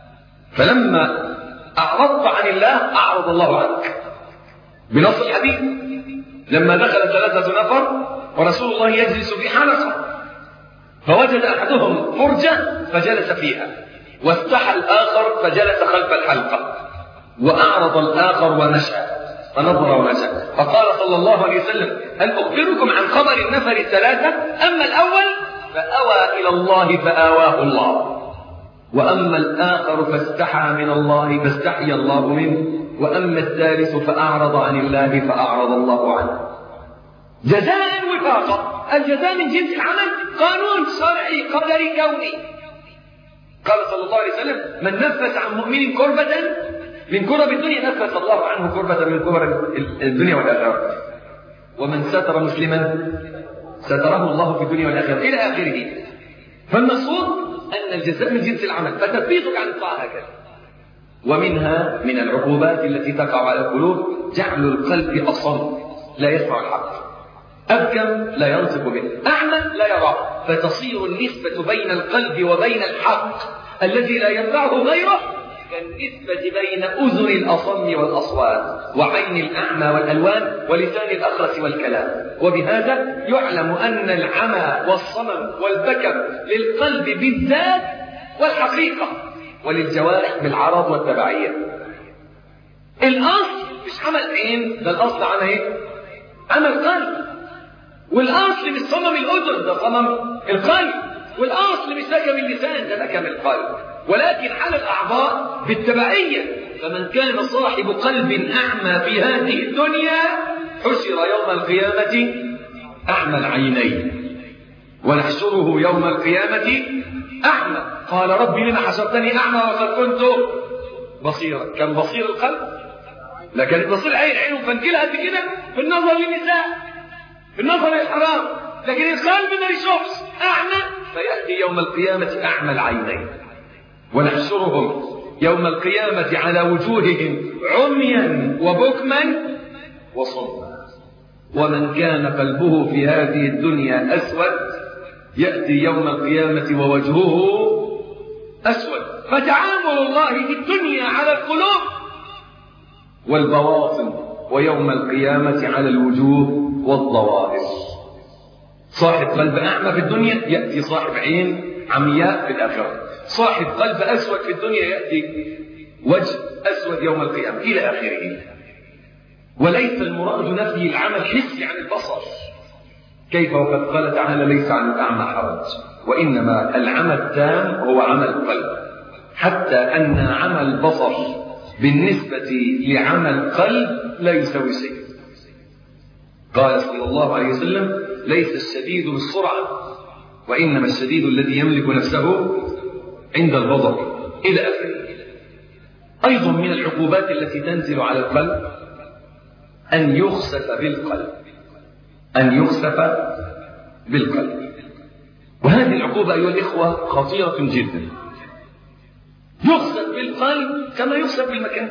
فلما أعرضت عن الله أعرض الله عنك بنص الحديث. لما دخل 3 نفر ورسول الله يجلس في حلقة، فوجد أحدهم فرجة فجلس فيها، وافتح الآخر فجلس خلف الحلقة، وأعرض الآخر ومشى فنظر ومشى، فقال صلى الله عليه وسلم هل أخبركم عن خبر النفر 3؟ أما الأول فأوى إلى الله فآواه الله، وأما الآخر فاستحى من الله فاستحي الله منه، وأما الثالث فأعرض عن الله فأعرض الله عنه. جزاء وفاقا، الجزاء من جنس العمل، قانون شرعي قدري كوني. قال صلى الله عليه وسلم من نفس عن مؤمن كربة من كرب الدنيا نفس الله عنه كربة من كرب الدنيا والآخرة، ومن ستر مسلما ستره الله في الدنيا والآخرة إلى آخره. فالمقصود أن الجزاء من جنس العمل، فتثبيتك عن الطاعة هكذا. ومنها من العقوبات التي تقع على القلوب جعل القلب أصم لا يسمع الحق، أبكم لا ينطق به، أعمى لا يرى، فتصير النسبة بين القلب وبين الحق الذي لا ينفعه غيره كالنسبة بين أذن الأصم والأصوات وعين الأعمى والألوان ولسان الأخرس والكلام. وبهذا يعلم أن العمى والصمم والبكم للقلب بالذات والحقيقة، وللجوارح بالعرض والتبعية. الأصل مش عمل عين، ده الأصل عمل ايه؟ عمل قلب. والأصل مش صمم الأذن، ده صمم القلب. والأصل مش لكم اللسان، ده لكم القلب. ولكن على الأعضاء بالتبعية. فمن كان صاحب قلب أعمى في هذه الدنيا حشر يوم القيامة أعمى العينين ونحشره يوم القيامة أعمى. قال ربي لما حشرتني أعمى وقد كنت بصيرا. كان بصير القلب؟ لا، كانت بصير عين، عينه فنجلها قد كده في النظر للنساء، في النظر للحرام، لكن القلب ما يشوفش، أعمى. فيأتي يوم القيامة أعمى العينين ونحشرهم يوم القيامة على وجوههم عميا وبكما وصما. ومن كان قلبه في هذه الدنيا أسود يأتي يوم القيامة ووجهه أسود. فتعامل الله في الدنيا على القلوب والبواطن، ويوم القيامة على الوجوه والظواهر. صاحب قلب أعمى في الدنيا يأتي صاحب عين عمياء في الآخرة، صاحب قلب أسود في الدنيا يأتي وجه أسود يوم القيامة إلى آخره. وليس المراد نفي العمى الحسي عن البصر، كيف وقد قال تعالى ليس عن الأعمى حرج، وإنما العمى التام هو عمى القلب، حتى أن عمى البصر بالنسبة لعمى القلب لا يساوي شيء. قال صلى الله عليه وسلم ليس الشديد بالسرعة، وإنما الشديد الذي يملك نفسه عند الغضب إلى آخره. أيضا من العقوبات التي تنزل على القلب أن يخسف بالقلب، أن يخسف بالقلب. وهذه العقوبة أيها الإخوة خطيرة جدا. يخسف بالقلب كما يخسف بالمكان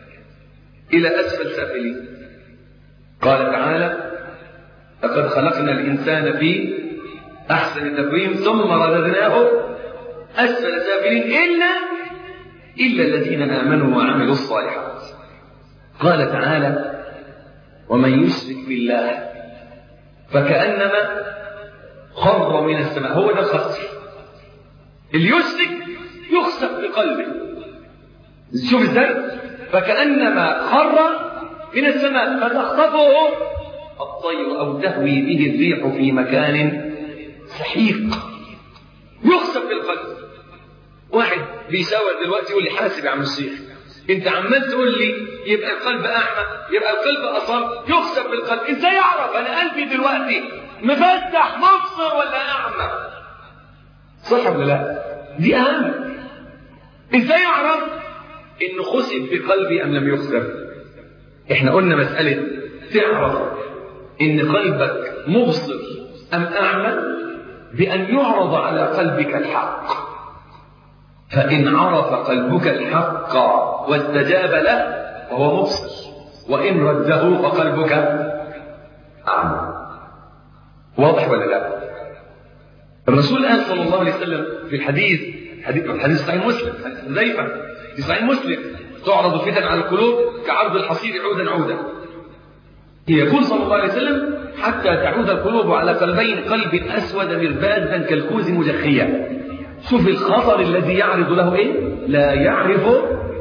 إلى أسفل سافلين. قال تعالى لقد خلقنا الإنسان في أحسن تقويم ثم رددناه أسفل سافلين إلا الذين آمنوا وعملوا الصالحات. قال تعالى ومن يشرك بالله فكأنما خر من السماء. هو ده الخسر. اللي يشرك يخسف بقلبه. شوف ازاي فكأنما خر من السماء فتخطفه الطير أو تهوي به الريح في مكان سحيق. يخسف بالقلب. واحد بيشاور دلوقتي يقول لي حاسب يا عم الشيخ، انت عمال تقول لي يبقى القلب اعمى، يبقى القلب اصم. يخسف بالقلب. ازاي اعرف انا قلبي دلوقتي مفتح مبصر ولا اعمى؟ صح ولا لا؟ دي اهم. ازاي اعرف انه خسف بقلبي ام لم يخسف؟ احنا قلنا مسألة تعرف ان قلبك مبصر ام اعمى بان يعرض على قلبك الحق. فإن عرف قلبك الحق واستجاب له فهو مبصر، وإن رده فقلبك أعمى. واضح ولا لا؟ الرسول قال صلى الله عليه وسلم في الحديث صحيح مسلم، حديث حذيفة في صحيح مسلم تعرض فتن على القلوب كعرض الحصير عودا عودا. يقول صلى الله عليه وسلم حتى تعود القلوب على قلبين، قلب أسود مربادا كالكوز مجخيا. شوف الخطر الذي يعرض له ايه؟ لا يعرف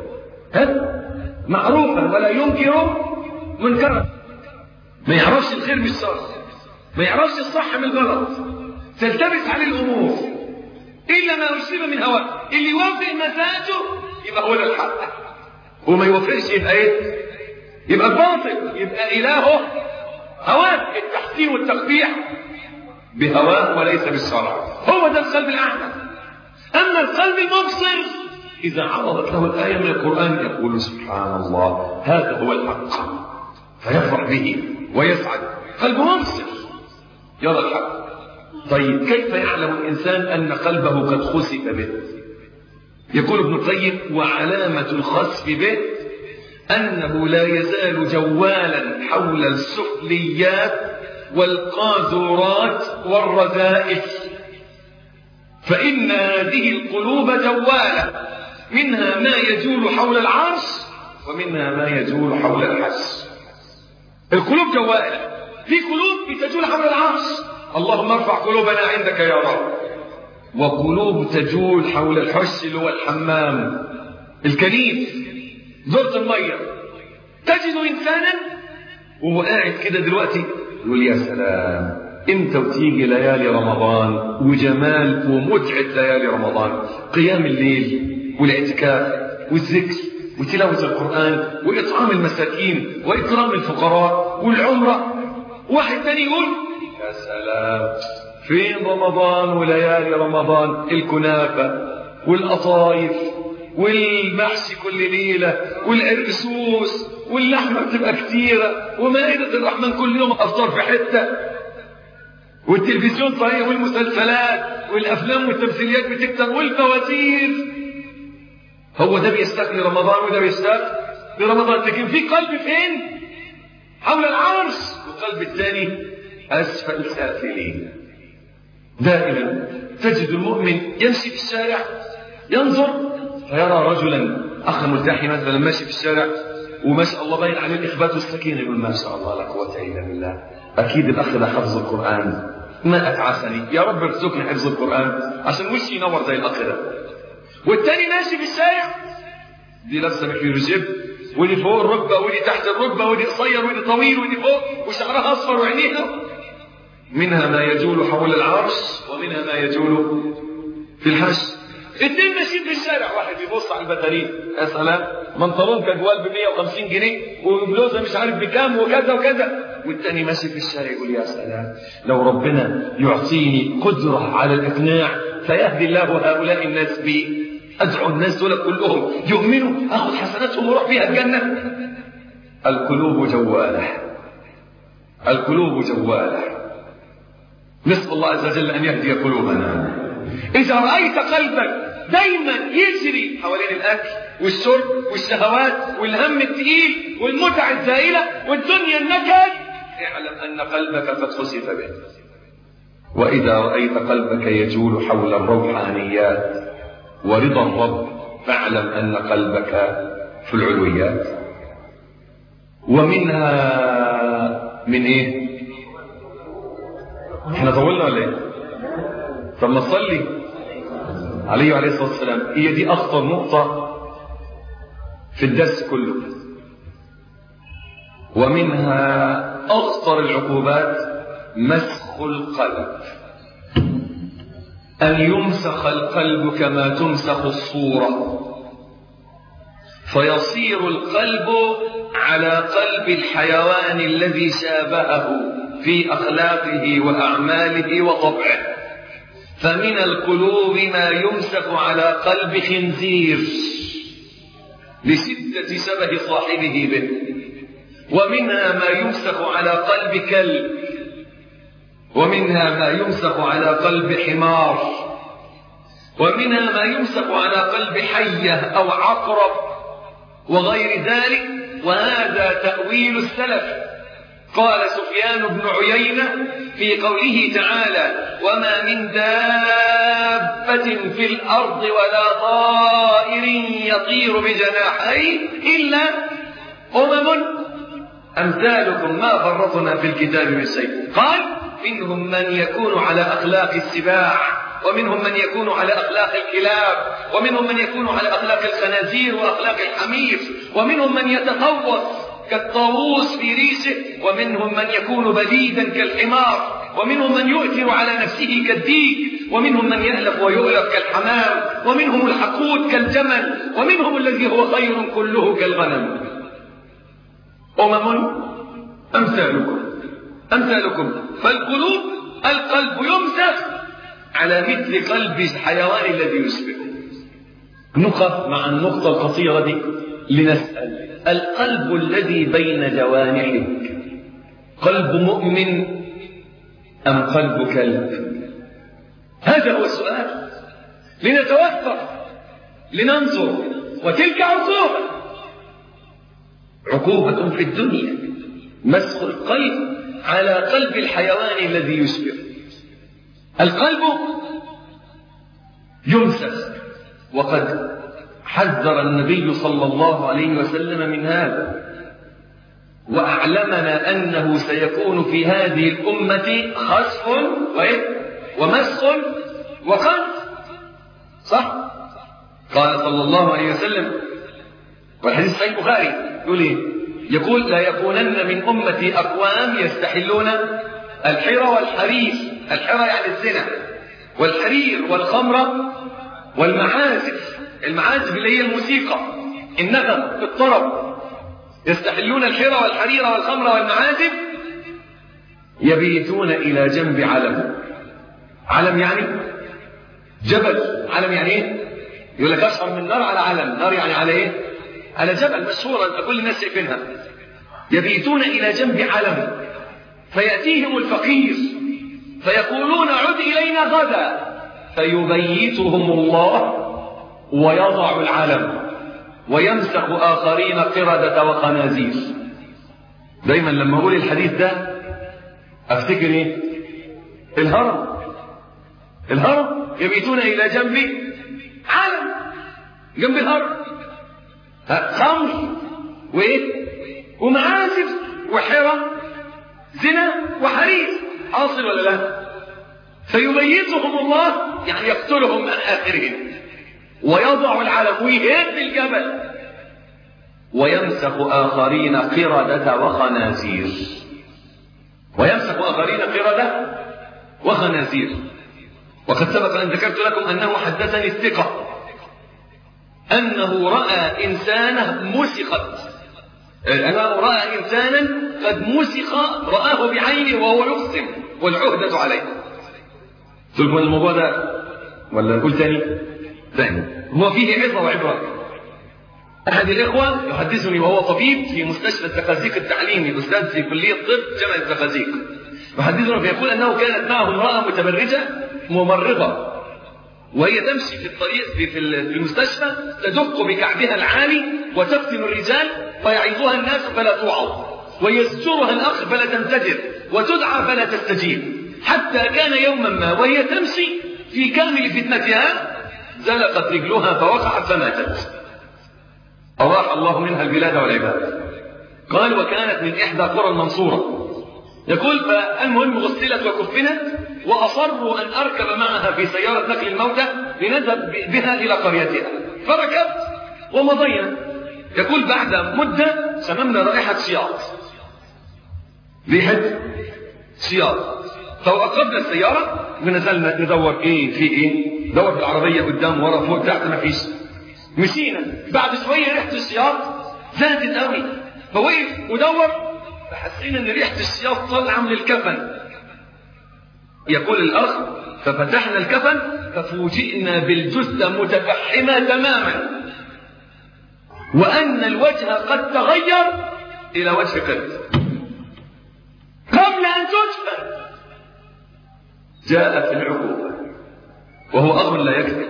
معروفا ولا ينكر منكرا. ما يعرفش الخير من الشر، ما يعرفش الصح من الغلط، تلتبس عليه الامور الا ما اشرب من هواه. اللي يوافق مزاجه يبقى هو ده الحق، وما يوافقش يبقى ايه؟ يبقى الباطل، يبقى الهه هواه، التحسين والتقبيح بهواه وليس بالشرع. هو ده القلب الاعمى. أما القلب المبصر إذا عرضت له الآية من القرآن يقول سبحان الله هذا هو الحق، فيفرح به ويسعد. قلب مبصر يرى الحق. طيب كيف يعلم الإنسان أن قلبه قد خسف به؟ يقول ابن القيم وعلامة الخسف به أنه لا يزال جوالا حول السفليات والقاذورات والرذائل. فإن هذه القلوب جوالة، منها ما يجول حول العرش ومنها ما يجول حول الحش. القلوب جوالة، في قلوب بتجول حول العرش، اللهم ارفع قلوبنا عندك يا رب، وقلوب تجول حول الحش اللي هو الحمام الكنيف دورة المية. تجد إنسانا وهو قاعد كده دلوقتي يقول يا سلام امتى وتيجي ليالي رمضان وجمال ومتعة ليالي رمضان، قيام الليل والاعتكاف والذكر وتلاوة القرآن وإطعام المساكين وإكرام الفقراء والعمرة. واحد ثاني يقول يا سلام فين رمضان وليالي رمضان، الكنافة والقطايف والمحشي كل ليلة والعرقسوس واللحمة بتبقى كتيرة ومائدة الرحمن كل يوم أفطار في حتة، والتلفزيون صحيح والمسلسلات والأفلام والتمثيليات بتكتر والفواتير. هو ده بيستقبل رمضان وده بيستقبل برمضان، لكن في قلب فين؟ حول العرش، والقلب الثاني أسفل سافلين. دائما تجد المؤمن يمشي في الشارع ينظر فيرى رجلا أخ ملتحي مثلا ماشي في الشارع وما شاء الله باين عليه الإخبات والسكينة، يقول ما شاء الله لا قوة إلا بالله، أكيد الأخ ده حفظ القرآن، ما أتعسني يا رب ارزقني حفظ القرآن عشان وشي ينور زي الأخ ده. والتاني ماشي في الشارع دي لابسة محيرجيب ودي فوق الركبة ودي تحت الركبة ودي قصير ودي طويل ودي فوق وشعرها أصفر وعينيها، منها ما يجول حول العرش ومنها ما يجول في الحش. اتنين ماشيين في الشارع، واحد يبص على البطارية يا سلام منطلون كجوال ب 150 جنيه وبلوزه مش عارف بكام وكذا وكذا، والتاني ماشي في الشارع يقول يا سلام لو ربنا يعطيني قدرة على الإقناع فيهدي الله هؤلاء الناس بي، أدعو الناس دول كلهم يؤمنوا أخذ حسناتهم وروح بيها الجنة. القلوب جوالة، القلوب جوالة، نسأل الله عز وجل أن يهدي قلوبنا. إذا رأيت قلبك دايما يجري حوالين الأكل والشرب والشهوات والهم الثقيل والمتع الزائلة والدنيا النكد، اعلم أن قلبك قد خسف به. وإذا رأيت قلبك يجول حول الروحانيات ورضا الرب فاعلم أن قلبك في العلويات. ومنها من إيه؟ احنا طولنا ولا إيه؟ طب ما تصلي عليه وعليه الصلاة والسلام. هي دي أخطر نقطة في الدرس كله. ومنها أخطر العقوبات مسخ القلب، أن يمسخ القلب كما تمسخ الصورة، فيصير القلب على قلب الحيوان الذي شابهه في أخلاقه وأعماله وطبعه. فمن القلوب ما يمسك على قلب خنزير لشدة شبه صاحبه به، ومنها ما يمسك على قلب كلب، ومنها ما يمسك على قلب حمار، ومنها ما يمسك على قلب حية أو عقرب وغير ذلك. وهذا تأويل السلف. قال سفيان بن عيينة في قوله تعالى: وما من دابة في الأرض ولا طائر يطير بجناحيه إلا أمم أمثالكم ما فرطنا في الكتاب من شيء. قال: منهم من يكون على أخلاق السباع، ومنهم من يكون على أخلاق الكلاب، ومنهم من يكون على أخلاق الخنازير وأخلاق الحمير، ومنهم من يتقوص كالطاووس في ريشه، ومنهم من يكون بليدا كالحمار، ومنهم من يؤثر على نفسه كالديك، ومنهم من يألف ويؤلف كالحمام، ومنهم الحقود كالجمل، ومنهم الذي هو خير كله كالغنم. أمم أمثالكم. فالقلب يمسك على مثل قلب الحيوان الذي يشبهه. نقف مع النقطة القصيرة دي لنسأل: القلب الذي بين جوانحك قلب مؤمن أم قلب كلب؟ هذا هو السؤال. لنتوقف لننظر. وتلك عقوبة في الدنيا، مسخ القلب على قلب الحيوان الذي يشبهه. القلب يمسخ، وقد حذر النبي صلى الله عليه وسلم من هذا، وأعلمنا أنه سيكون في هذه الأمة خسف ومسخ وقذف. صح؟ قال صلى الله عليه وسلم والحديث صحيح البخاري يقول: لا يكونن من أمتي أقوام يستحلون الحرى والحرير. الحرى يعني الزنا، والحرير والخمر والمعازف. المعازف اللي هي الموسيقى، النغم، الطرب. يستحلون الحرى والحرير والخمر والمعازف، يبيتون إلى جنب علم. علم يعني جبل. علم يعني ايه؟ يقول لك أشهر من نار على علم. نار يعني على ايه؟ على جبل مشهورة كل الناس شايفينها. يبيتون إلى جنب علم، فيأتيهم الفقير فيقولون: عد إلينا غدا، فيبيتهم الله ويضع العلم ويمسخ آخرين قردة وخنازير. دايما لما أقول الحديث ده أفتكر إيه؟ الهرم يبيتون إلى جنب علم، جنب الهرم، خمر وإيه؟ ومعازف وحرى، زنا وحرير. حاصل ولا لا؟ فيبيتهم الله يعني يقتلهم من آخرهم، ويضع العلم ويهد الجبل، ويمسخ آخرين قردة وخنازير. ويمسخ آخرين قردة وخنازير. وقد سبق أن ذكرت لكم أنه حدثني الثقة أنه رأى إنسانا مسخت، أنه رأى إنسانا قد مسخ، رآه بعينه وهو يقسم والعهدة عليه. قلت لكم الموضوع ده ولا نقول تاني؟ هو فيه عظة وعبرة. أحد الإخوة يحدثني وهو طبيب في مستشفى الزقازيق التعليمي، أستاذ في كلية طب جامعة الزقازيق، يحدثنا فيقول أنه كانت معه امرأة متبرجة ممرضة، وهي تمشي في الطريق في المستشفى تدق بكعبها العالي وتفتن الرجال، ويعظها الناس فلا توعظ، ويزجرها الأخ فلا تنتجر، وتدعى فلا تستجيب. حتى كان يوما ما وهي تمشي في كامل فتنتها زلقت رجلها فوقعت فماتت، أراح الله منها البلاد والعباد. قال وكانت من إحدى قرى المنصورة. يقول فالمهم غسلت وكفنت، وأصروا أن أركب معها في سيارة نقل الموتى لنذهب بها إلى قريتها، فركبت ومضينا. يقول بعد مدة شممنا رائحة شياط، ريحة شياط، فوقفنا السيارة ونزلنا ندور ندور في العربية قدام ورا فوق تحت ما فيش. مشينا بعد شوية ريحة الشياط زادت قوي، فوقف ودور فحسينا ان ريحة الشياط طالعة من الكفن. يقول الأخ ففتحنا الكفن ففوجئنا بالجثة متفحمة تماما، وأن الوجه قد تغير إلى وجه قرد قبل أن تدفن. جاءت العقوبة وهو أمر لا يكذب.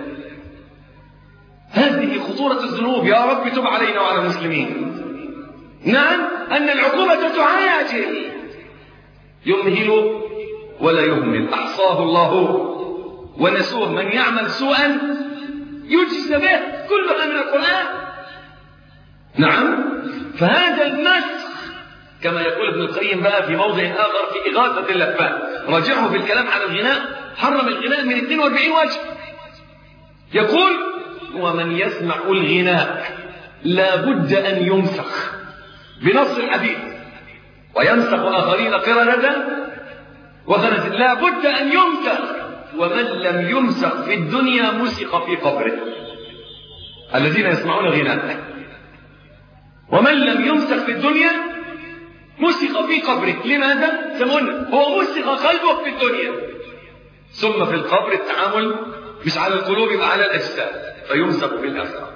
هذه خطورة الذنوب، يا رب تب علينا وعلى المسلمين. نعم أن العقوبة تعاجل، يمهل ولا يهمل، أحصاه الله ونسوه. من يعمل سوءا يجزى به، كلها من القرآن. نعم، فهذا المسخ كما يقول ابن القيم بقى في موضع آخر في إغاثة اللفان، راجعه في الكلام عن الغناء، حرم الغناء من 42 وجه. يقول ومن يسمع الغناء لا بد أن يمسخ بنص الحديث، ويمسخ آخرين قردة وخنزير، لا بد أن يمسخ. ومن لم يمسخ في الدنيا مسخ في قبره. الذين يسمعون الغناء، ومن لم يمسخ في الدنيا مسخ في قبره. لماذا؟ سمعنا هو مسخ قلبه في الدنيا، ثم في القبر التعامل مش على القلوب يبقى على الأجساد، فيمسخ في الآخرة.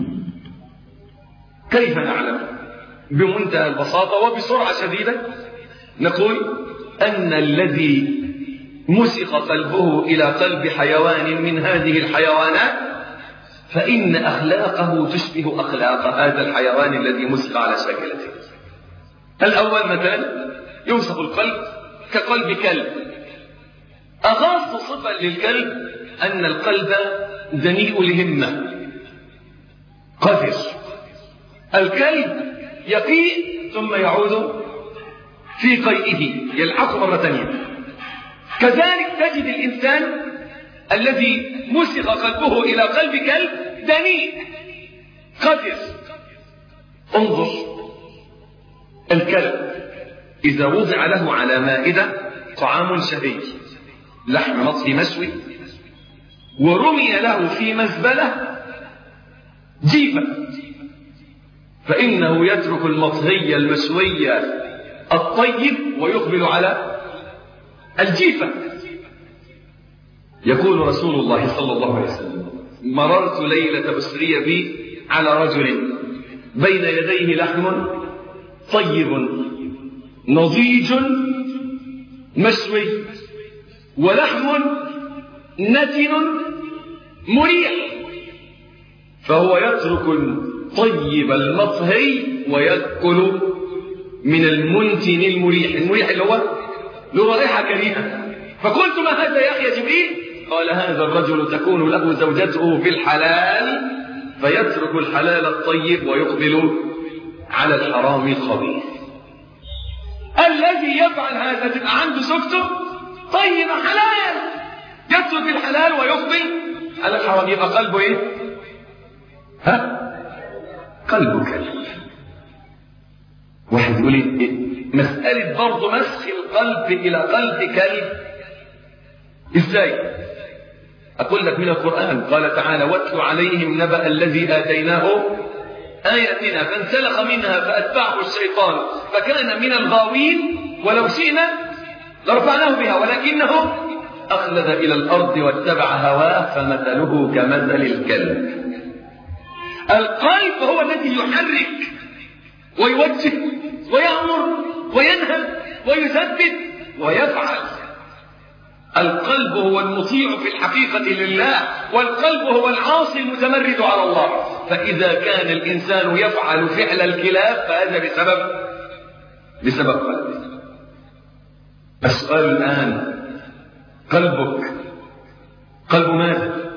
كيف نعلم؟ بمنتهى البساطة وبسرعة شديدة نقول أن الذي مسخ قلبه إلى قلب حيوان من هذه الحيوانات فإن أخلاقه تشبه أخلاق هذا الحيوان الذي مسخ على شكلته. الأول مثلا يمسخ القلب كقلب كلب. أغاث صفة للكلب أن القلب دنيء الهمة قذر. الكلب يقيء ثم يعود في قيئه يلعق مرة ثانية. كذلك تجد الإنسان الذي مسخ قلبه إلى قلب كلب دنيء قذر. انظر، الكلب إذا وضع له على مائدة طعام شهي، لحم مطهي مشوي، ورمي له في مزبلة جيفة، فإنه يترك المطهي المشوي الطيب ويقبل على الجيفة. يقول رسول الله صلى الله عليه وسلم مررت ليلة أسري بي على رجل بين يديه لحم طيب نضيج مشوي ولحم نتن مريح، فهو يترك الطيب المطهي ويأكل من المنتن المريح. المريح اللي هو له رائحة كريهة. فقلت ما هذا يا أخي جبريل؟ قال هذا الرجل تكون له زوجته بالحلال فيترك الحلال الطيب ويقبل على الحرام الخبيث. الذي يفعل هذا تبقى عنده زوجته طيبة حلال، يترك الحلال ويقبل على الحرام، يبقى قلبه ايه؟ قلبه كلب. واحد يقول لي مسألة برضه مسخ القلب إلى قلب كلب إزاي؟ أقول لك من القرآن قال تعالى واتل عليهم نبأ الذي آتيناه آياتنا فانسلخ منها فأتبعه الشيطان فكان من الغاوين ولو شئنا لرفعناه بها ولكنه أخلد إلى الأرض واتبع هواه فمثله كمثل الكلب. القلب هو الذي يحرك ويوجه ويأمر وينهى ويثبت ويفعل. القلب هو المطيع في الحقيقة لله، والقلب هو العاصي المتمرد على الله. فإذا كان الإنسان يفعل فعل الكلاب فهذا بسبب قلبه. السؤال الآن قلبك قلب ماذا؟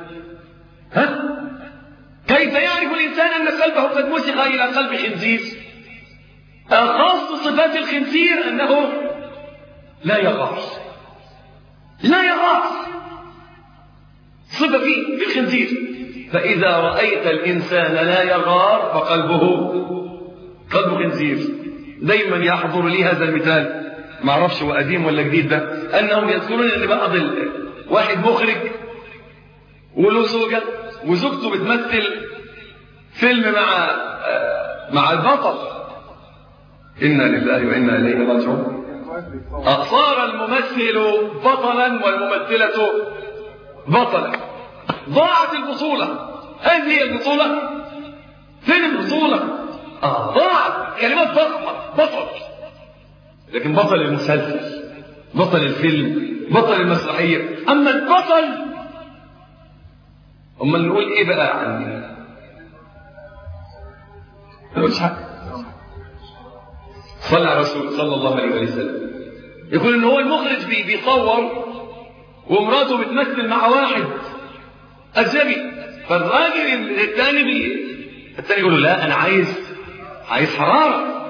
كيف يعرف الإنسان أن قلبه قد مسخ إلى قلب خنزير؟ أخص صفات الخنزير أنه لا يغار، لا يغار، صفة فيه بالخنزير. فإذا رأيت الإنسان لا يغار فقلبه قلب خنزير. دايما يحضر لي هذا المثال، ما اعرفش هو قديم ولا جديد ده، أنهم يذكرون أن بعض واحد مخرج وله زوجة وزوجته بتمثل فيلم مع البطل، إنا لله وإنا إليه راجعون. صار الممثل بطلا والممثلة بطلا، ضاعت البطولة. هذه هي البطولة؟ فين البطولة؟ ضاعت. كلمات ضخمة، بطل، لكن بطل المسلسل، بطل الفيلم، بطل المسرحية. أما البطل أما نقول إيه بقى عني؟ مش حق. صلى على رسول صلى الله عليه وسلم يقول إن هو المخرج بيصور ومراته بتمثل مع واحد أجنبي، فالراجل الثاني يقول له لا أنا عايز حرارة.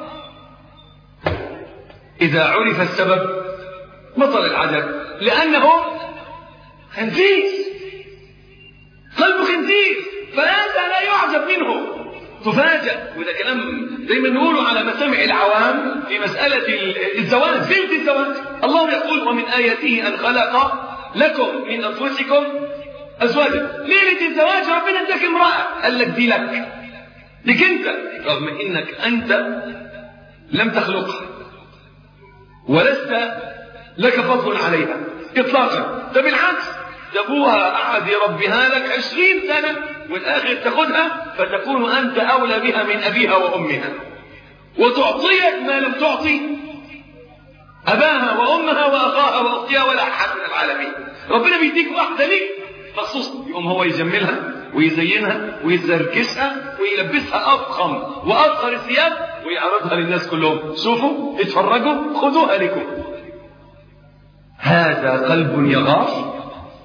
إذا عرف السبب بطل العجب، لأنه خنزير، قلب خنزير، فهذا لا يعجب منه، تفاجأ. وده كلام دايما نقوله على مسامع العوام في مسألة الزواج. زينة الزواج، الله يقول ومن آياته أن خلق لكم من أنفسكم أزواجا. ليلة الزواج ربنا اداك امرأة، قال لك دي لك أنت، رغم إنك أنت لم تخلقها ولست لك فضل عليها إطلاقا. ده بالعكس، ده أبوها قعد يربيها لك 20 سنة والآخر تاخدها فتكون أنت أولى بها من أبيها وأمها، وتعطيك ما لم تعطي أباها وأمها وأخاها وأختها ولا أحد من العالمين. ربنا بيديك واحدة ليه مخصوص، يقوم هو يجملها ويزينها ويزركشها ويلبسها أفخم وأفخر الثياب ويعرضها للناس كلهم، شوفوا اتفرجوا خذوها لكم. هذا قلب يغار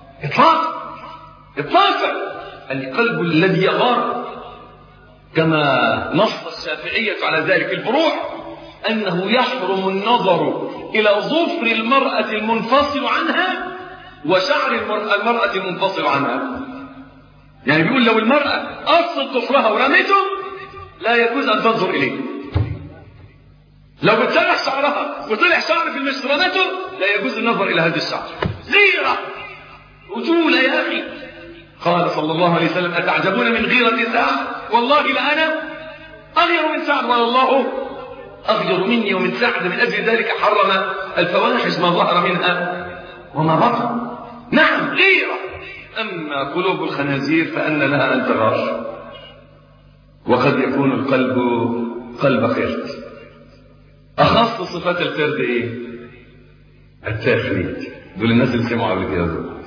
إطلاقا. القلب الذي يغار كما نص الشافعية على ذلك في الفروع أنه يحرم النظر إلى ظفر المرأة المنفصل عنها وشعر المرأة المنفصل عنها. يعني بيقول لو المرأة قصت ظفرها ورمته لا يجوز أن تنظر إليه. لو بتسرح شعرها وطلع شعر في المشط رمته لا يجوز النظر إلى هذا الشعر. غيرة، رجولة يا أخي. قال صلى الله عليه وسلم أتعجبون من غيرة سعد؟ والله لأنا أغير من سعد والله أغير مني ومن سعد. من أجل ذلك حرم الفواحش ما ظهر منها وما بطن. نعم غيرة. أما قلوب الخنازير فأن لها أن تغار، وقد يكون القلب قلب خرد. أخص صفات الخرد إيه؟ التقليد. دول الناس اللي سمعوا قبل كده دول.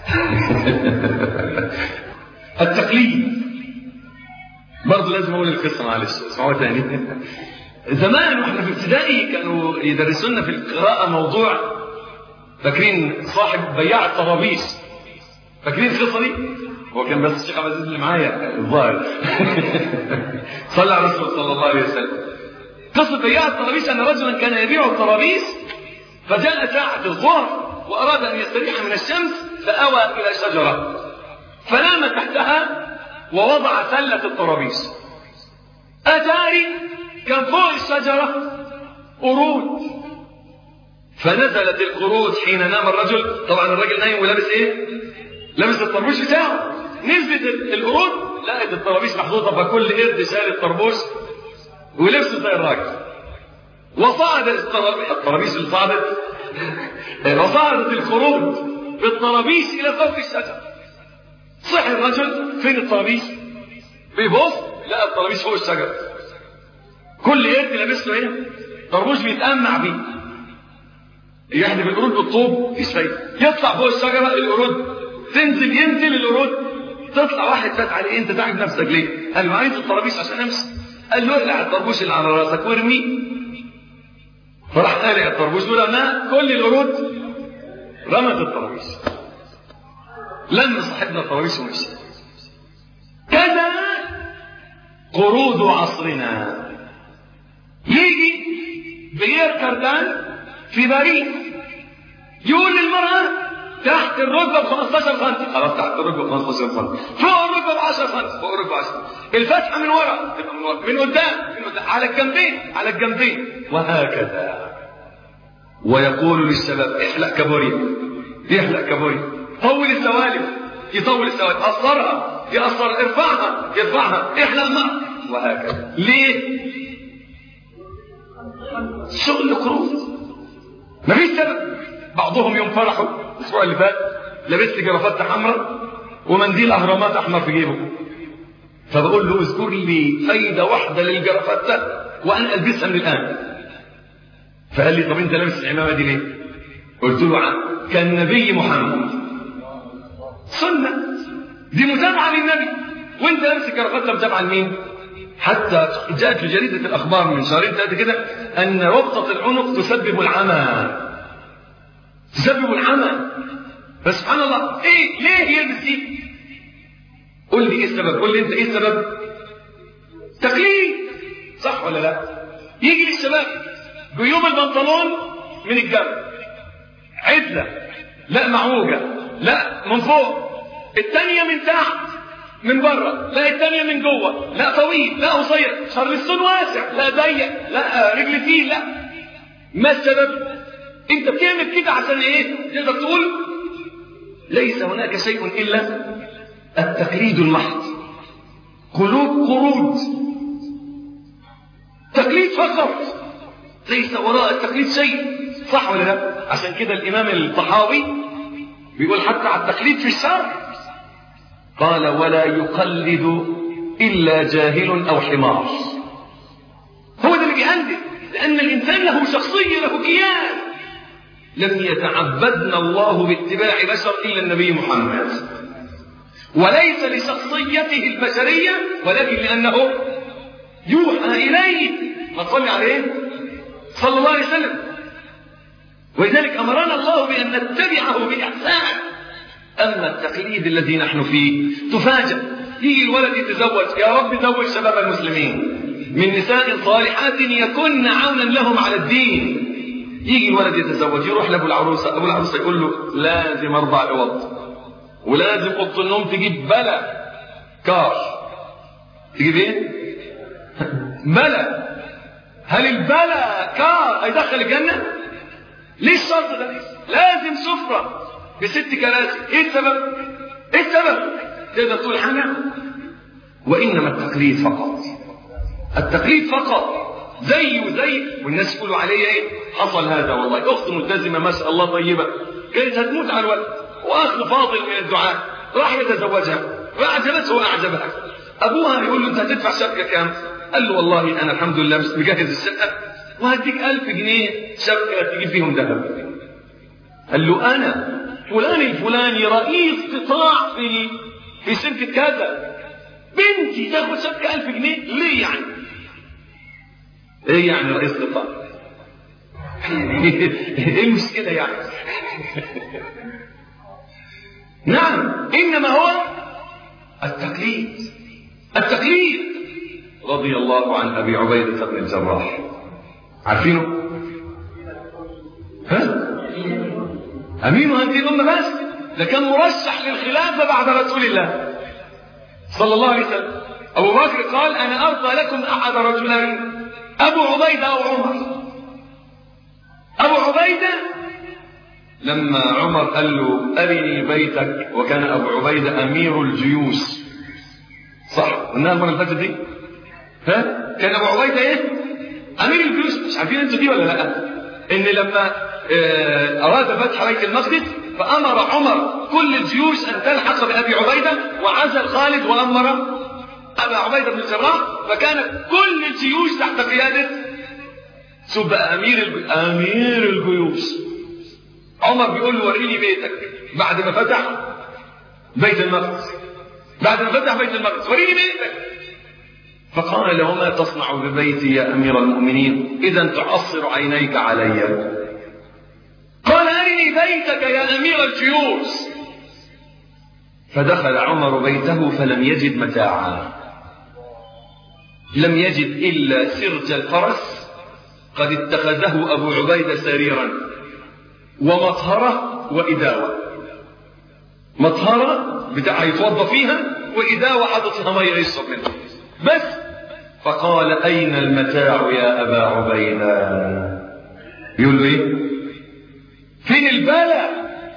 التقليد برضه لازم أقول القصة، معلش اسمعوها تاني. زمان واحنا في ابتدائي كانوا يدرسونا في القراءة موضوع، فاكرين صاحب بياع الطرابيش؟ فاكرين القصة دي؟ هو كان بس الشيخ عبد العزيز اللي معايا الظاهر. صلى على الرسول صلى الله عليه وسلم. قصة بياع الطرابيش أن رجلا كان يبيع الطرابيش فجاء ساعة الظهر وأراد أن يستريح من الشمس فأوى إلى شجرة فنام تحتها ووضع سلة الطرابيش. أتاري كان فوق الشجرة قرود، فنزلت القرود حين نام الرجل. طبعا الرجل نايم ولابس ايه؟ لابس الطربوش بتاعه. نزلت القرود لقت الطرابيش محطوطة، فكل قرد شال الطربوش ولبسه زي الراجل. وصعد الطرابيش اللي صعدت وصعدت القرود بالطرابيش إلى فوق الشجرة. صحي الرجل، فين الطرابيش؟ بيبص لقى الطرابيش فوق الشجرة. كل قرد لابس له ايه؟ طربوش بيتأمع بيه. يحدف القرود بالطوب مفيش فايدة. يطلع فوق الشجرة القرود تنزل، ينزل القرود تطلع. واحد فات عليه انت تعب نفسك ليه؟ قال له عايز الطرابيش عشان امشي. قال له اقلع الطربوش اللي على راسك وارميه. فراح قالع الطربوش ولما كل القرود رمت الطراويش، لم صاحبنا الطراويش ومشي. كذا قرود عصرنا. يجي بيير كاردان في باريس يقول للمرأة تحت الركبة ب15 سم، خلاص تحت الركبة ب15 سم، فوق الركبة ب10 سم، فوق الركبة 10، الفتحة من ورا تبقى من ورا، من قدام على الجنبين وهكذا. ويقول للشباب احلق كابوريا، طول السوالف، يطول السوالف، قصرها يقصر، ارفعها، احلق المرأة، وهكذا. ليه؟ شغل قرود، مفيش سبب. بعضهم يوم فرحوا الاسبوع اللي فات لبس لي جرافته حمراء ومنديل اهرامات احمر في جيبه، فبقول له اذكر لي فايده واحده للجرافته وانا البسها من الان. فقال لي طب انت لابس العمامه دي ليه؟ قلت له كان نبي محمد، سنه دي متابعه للنبي، وانت لابس الجرافته متابعه لمين؟ حتى جاءت في جريده الاخبار من شهرين ثلاثه كده ان ربطه العنق تسبب العمى، فسبحان الله. ايه ليه يلبس دي؟ قول لي ايه السبب، قول لي انت ايه السبب؟ تقليد، صح ولا لا؟ يجي للشباب جيوب البنطلون من الجنب عدله، لا معوجه، لا من فوق، الثانيه من تحت من بره، لا الثانيه من جوه، لا طويل لا قصير، شرستون واسع لا ضيق، لا رجل فيه، لا. ما السبب؟ انت بتعمل كده عشان ايه؟ تقدر تقول ليس هناك شيء الا التقليد المحض. قلوب قرود، تقليد فقط، ليس وراء التقليد شيء، صح ولا لا؟ عشان كده الامام الطحاوي بيقول حتى على التقليد في الشرع قال ولا يقلد الا جاهل او حمار. هو ده اللي بيقلد، لان الانسان له شخصيه، له كيان. لم يتعبدنا الله باتباع بشر إلا النبي محمد، وليس لشخصيته البشرية ولكن لأنه يوحى إليه، ما تصلي عليه صلى الله عليه وسلم. ولذلك أمرنا الله بأن نتبعه بإحسان. أما التقليد الذي نحن فيه تفاجأ، يجي الولد يتزوج، يا رب زوج شباب المسلمين من نساء صالحات يكن عونا لهم على الدين. يجي الولد يتزوج، يروح لابو العروسه، ابو العروسه يقول له لازم 4 عوض، ولازم اوضه النوم تجيب بلا كار. تجيب ايه؟ بلا. هل البلا كار هيدخل الجنه؟ ليه الشرط ده؟ لازم سفره ب6 كراسي. ايه السبب؟ تقدر تقول حاجه؟ وانما التقليد فقط، التقليد فقط، زي والناس يقولوا عليه ايه؟ حصل هذا والله اخت ملتزمه ما شاء الله طيبه كانت هتموت على الولد، واخ فاضل من الدعاء راح يتزوجها واعجبته واعجبها. ابوها يقول له انت هتدفع شبكه كام؟ قال له والله انا الحمد لله مش مجهز الشقه وهديك 1000 جنيه شبكه تجيب فيهم ذهب. قال له انا فلان الفلاني رئيس قطاع في شركه كذا، بنتي تاخد شبكه 1000 جنيه ليه يعني؟ ايه يعني رئيس قطاع؟ ايه المشكله يعني؟ نعم، انما هو التقليد. رضي الله عن ابي عبيده بن الجراح، عارفينه؟ امين هذه الامه، بس ده كان مرشح للخلافه بعد رسول الله صلى الله عليه وسلم. ابو بكر قال انا ارضى لكم احد رجلين، أبو عبيدة أو عمر. أبو عبيدة لما عمر قال له أرني بيتك، وكان أبو عبيدة أمير الجيوش، صح؟ قلناها المرة اللي فاتت دي؟ كان أبو عبيدة إيه؟ أمير الجيوش. مش عارفين أنتوا دي ولا لأ؟ إن لما أراد فتح بيت المقدس فأمر عمر كل الجيوش أن تلحق بأبي عبيدة، وعزل خالد وأمر أبا عبيدة بن الجراح، فكانت كل الجيوش تحت قيادة سبق أمير الجيوش. عمر بيقول له وريني بيتك بعد ما فتح بيت المقدس، وريني بيتك. فقال وما تصنع ببيتي يا أمير المؤمنين إذا تعصر عينيك علي؟ قال أرني بيتك يا أمير الجيوش. فدخل عمر بيته فلم يجد متاعا، لم يجد إلا سرج الفرس قد اتخذه أبو عبيدة سريرا، ومطهرة وإداوة، مطهرة بتاعها يتوضى فيها، وإداوة حدثها مية يشرب منها بس. فقال أين المتاع يا أبا عبيدة؟ يقول له إيه؟ فين البلع؟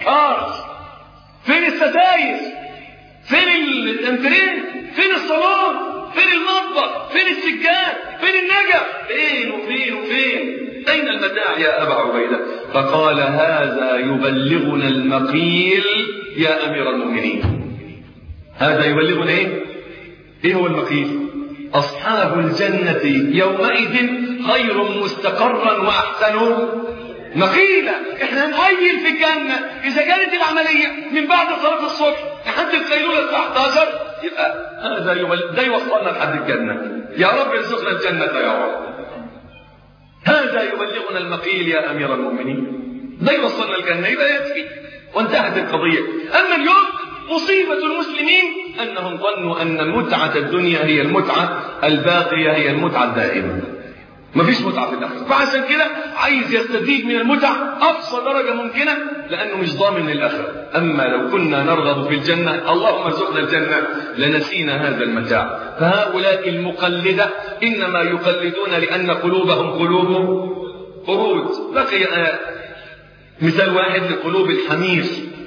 فين الستاير؟ فين الانترين؟ فين الصالون؟ فين المطبخ؟ فين السجاد؟ فين النجف؟ فين وفين وفين؟ أين المتاع يا أبا عبيدة؟ فقال هذا يبلغنا المقيل يا أمير المؤمنين. هذا يبلغنا إيه هو المقيل؟ أصحاب الجنة يومئذ خير مستقرا وأحسن مقيلة. احنا نقيل في الجنة إذا كانت العملية من بعد صلاة الصبح لحد القيلولة الساعة 11، يبقى هذا ده يوصلنا لحد الجنة. يا رب ارزقنا الجنة يا رب. هذا يبلغنا المقيل يا أمير المؤمنين، ده يوصلنا الجنة، يبقى يكفي وانتهت القضية. أما اليوم مصيبة المسلمين أنهم ظنوا أن متعة الدنيا هي المتعة الباقية، هي المتعة الدائمة، مفيش متعة في الآخرة. فعشان كده عايز يستزيد من المتع أقصى درجة ممكنة لأنه مش ضامن للآخرة. أما لو كنا نرغب في الجنة، اللهم ارزقنا الجنة، لنسينا هذا المتاع. فهؤلاء المقلدة إنما يقلدون لأن قلوبهم قلوب قرود. بقي مثال واحد لقلوب الحمير،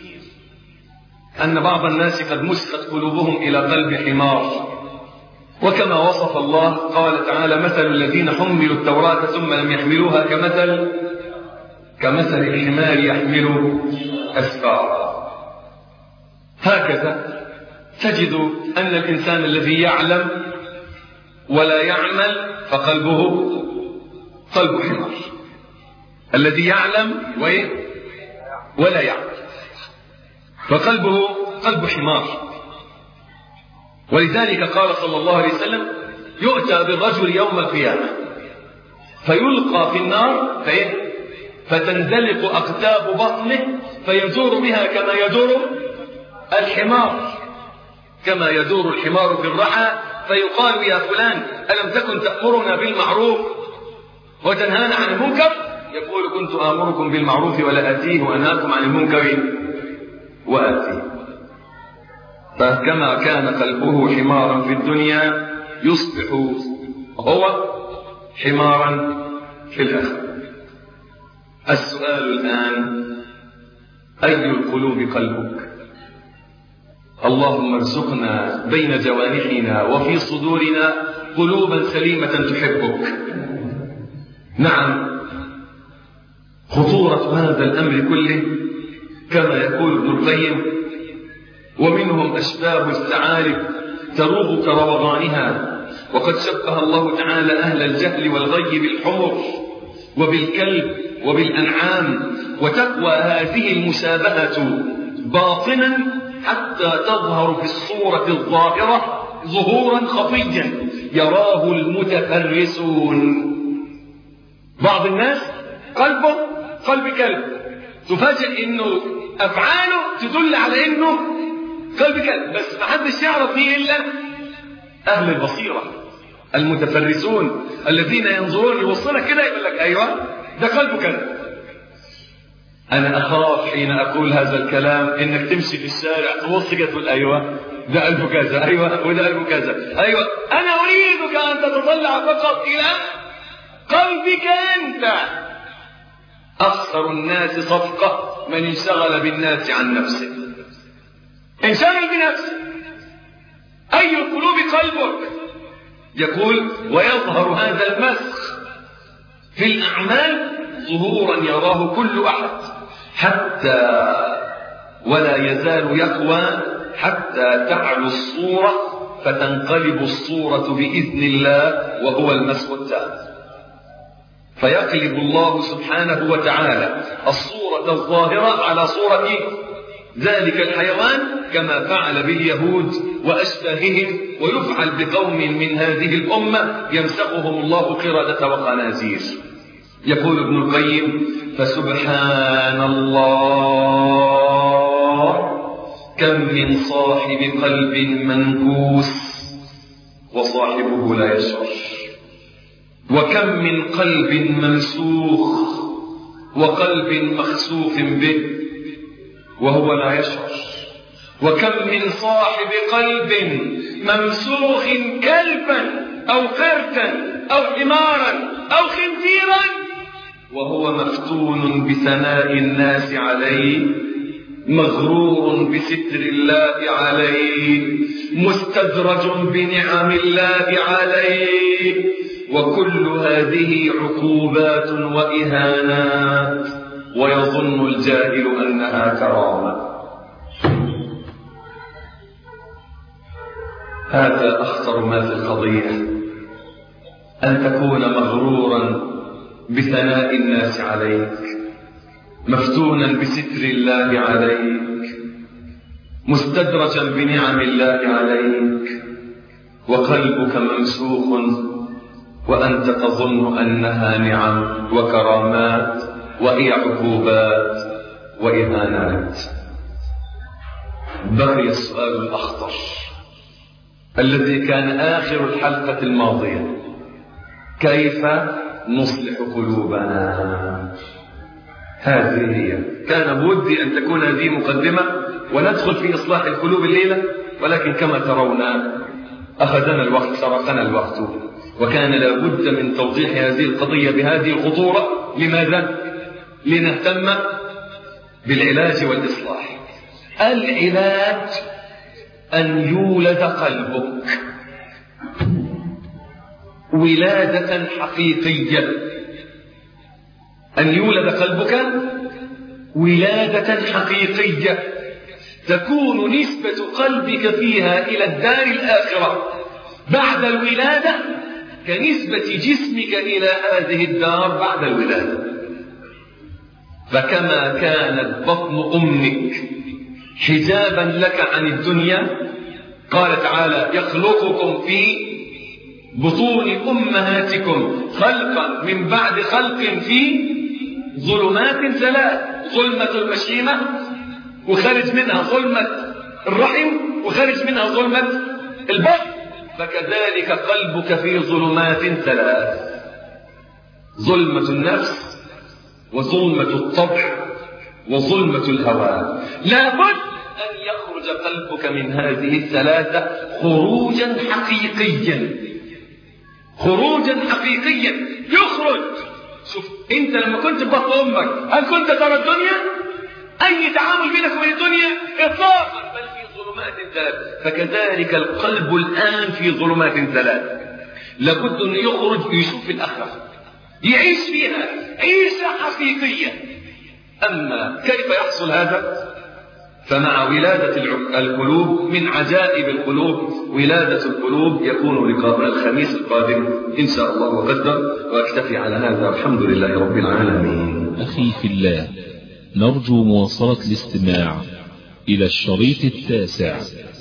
أن بعض الناس قد مسخت قلوبهم إلى قلب حمار. وكما وصف الله قال تعالى مثل الذين حملوا التوراة ثم لم يحملوها كمثل الحمار يحمل أسفارا. هكذا تجد أن الإنسان الذي يعلم ولا يعمل فقلبه قلب حمار، الذي يعلم ولا يعمل فقلبه قلب حمار. ولذلك قال صلى الله عليه وسلم يؤتى بالرجل يوم القيامة فيلقى في النار فتندلق أقتاب بطنه فيدور بها كما يدور الحمار، كما يدور الحمار في الرحى. فيقال يا فلان ألم تكن تأمرنا بالمعروف وتنهانا عن المنكر؟ يقول كنت آمركم بالمعروف ولا آتيه وأنهاكم عن المنكر وآتيه. فكما كان قلبه حمارا في الدنيا يصبح هو حمارا في الآخرة. السؤال الآن أي القلوب قلبك؟ اللهم ارزقنا بين جوانحنا وفي صدورنا قلوبا سليمة تحبك. نعم، خطورة هذا الأمر كله كما يقول ابن القيم ومنهم أشباه الثعالب تروغ كروغانها. وقد شبه الله تعالى أهل الجهل والغي بالحمر وبالكلب وبالأنعام، وتقوى هذه المشابهة باطنا حتى تظهر في الصورة الظاهرة ظهورا خفيا يراه المتفرسون. بعض الناس قلبه قلب كلب، تفاجئ انه افعاله تدل على انه قلب كلب، بس ما حدش يعرف فيه الا اهل البصيره المتفرسون الذين ينظرون يوصلك كده يقول لك ايوه ده قلب كلب. انا اخاف حين اقول هذا الكلام انك تمشي في الشارع تبص كده تقول ايوه ده قلبه كذا، ايوه وده قلبه كذا، ايوه. انا اريدك ان تتطلع فقط الى قلبك انت. اخسر الناس صفقه من انشغل بالناس عن نفسه. انشغل بنفسه. اي القلوب قلبك؟ يقول ويظهر هذا المسخ في الاعمال ظهورا يراه كل احد حتى ولا يزال يقوى حتى تعلو الصورة فتنقلب الصورة بإذن الله وهو المسخ التام. فيقلب الله سبحانه وتعالى الصورة الظاهرة على صورة ذلك الحيوان كما فعل باليهود وأشباههم، ويفعل بقوم من هذه الأمة يمسخهم الله قردة وخنازير. يقول ابن القيم فسبحان الله، كم من صاحب قلب منكوس وصاحبه لا يشعر، وكم من قلب ممسوخ وقلب مخسوف به وهو لا يشعر، وكم من صاحب قلب ممسوخ كلبا أو قردا أو حمارا أو خنزيرا وهو مفتون بثناء الناس عليه، مغرور بستر الله عليه، مستدرج بنعم الله عليه، وكل هذه عقوبات وإهانات، ويظن الجاهل أنها كرامة. هذا أخطر ما في القضية، أن تكون مغرورا بثناء الناس عليك، مفتونا بستر الله عليك، مستدرجا بنعم الله عليك، وقلبك ممسوخ وأنت تظن أنها نعم وكرامات، وهي عقوبات وإهانات. بقي السؤال الأخطر الذي كان آخر الحلقة الماضية: كيف نصلح قلوبنا؟ هذه هي. كان بودي أن تكون هذه مقدمة وندخل في إصلاح القلوب الليلة، ولكن كما ترون أخذنا الوقت، سرقنا الوقت، وكان لابد من توضيح هذه القضية بهذه الخطورة. لماذا؟ لنهتم بالعلاج والإصلاح. العلاج أن يولد قلبك ولادة حقيقية، أن يولد قلبك ولادة حقيقية تكون نسبة قلبك فيها إلى الدار الآخرة بعد الولادة كنسبة جسمك إلى هذه الدار بعد الولادة. فكما كانت بطن أمك حجابا لك عن الدنيا، قال تعالى: يخلقكم في بطون أمهاتكم خلقا من بعد خلق في ظلمات ثلاث، ظلمة المشيمة وخارج منها ظلمة الرحم وخارج منها ظلمة البطن، فكذلك قلبك في ظلمات ثلاث: ظلمة النفس وظلمة الطبع وظلمة الهوى. لابد أن يخرج قلبك من هذه الثلاثة خروجا حقيقيا، خروجا حقيقيا يخرج. شوف، انت لما كنت في بطن امك هل كنت ترى الدنيا؟ اي تعامل بينك وبين الدنيا اطلاقا، بل في ظلمات ثلاث. فكذلك القلب الان في ظلمات ثلاث، لابد ان يخرج يشوف الاخره، يعيش فيها عيشه حقيقيه. اما كيف يحصل هذا؟ فمع ولادة القلوب من عجائب القلوب ولادة القلوب يكون لقاء الخميس القادم إن شاء الله وقدر، وأكتفي على هذا. الحمد لله رب العالمين. أخي في الله، نرجو مواصلة الاستماع إلى الشريط 9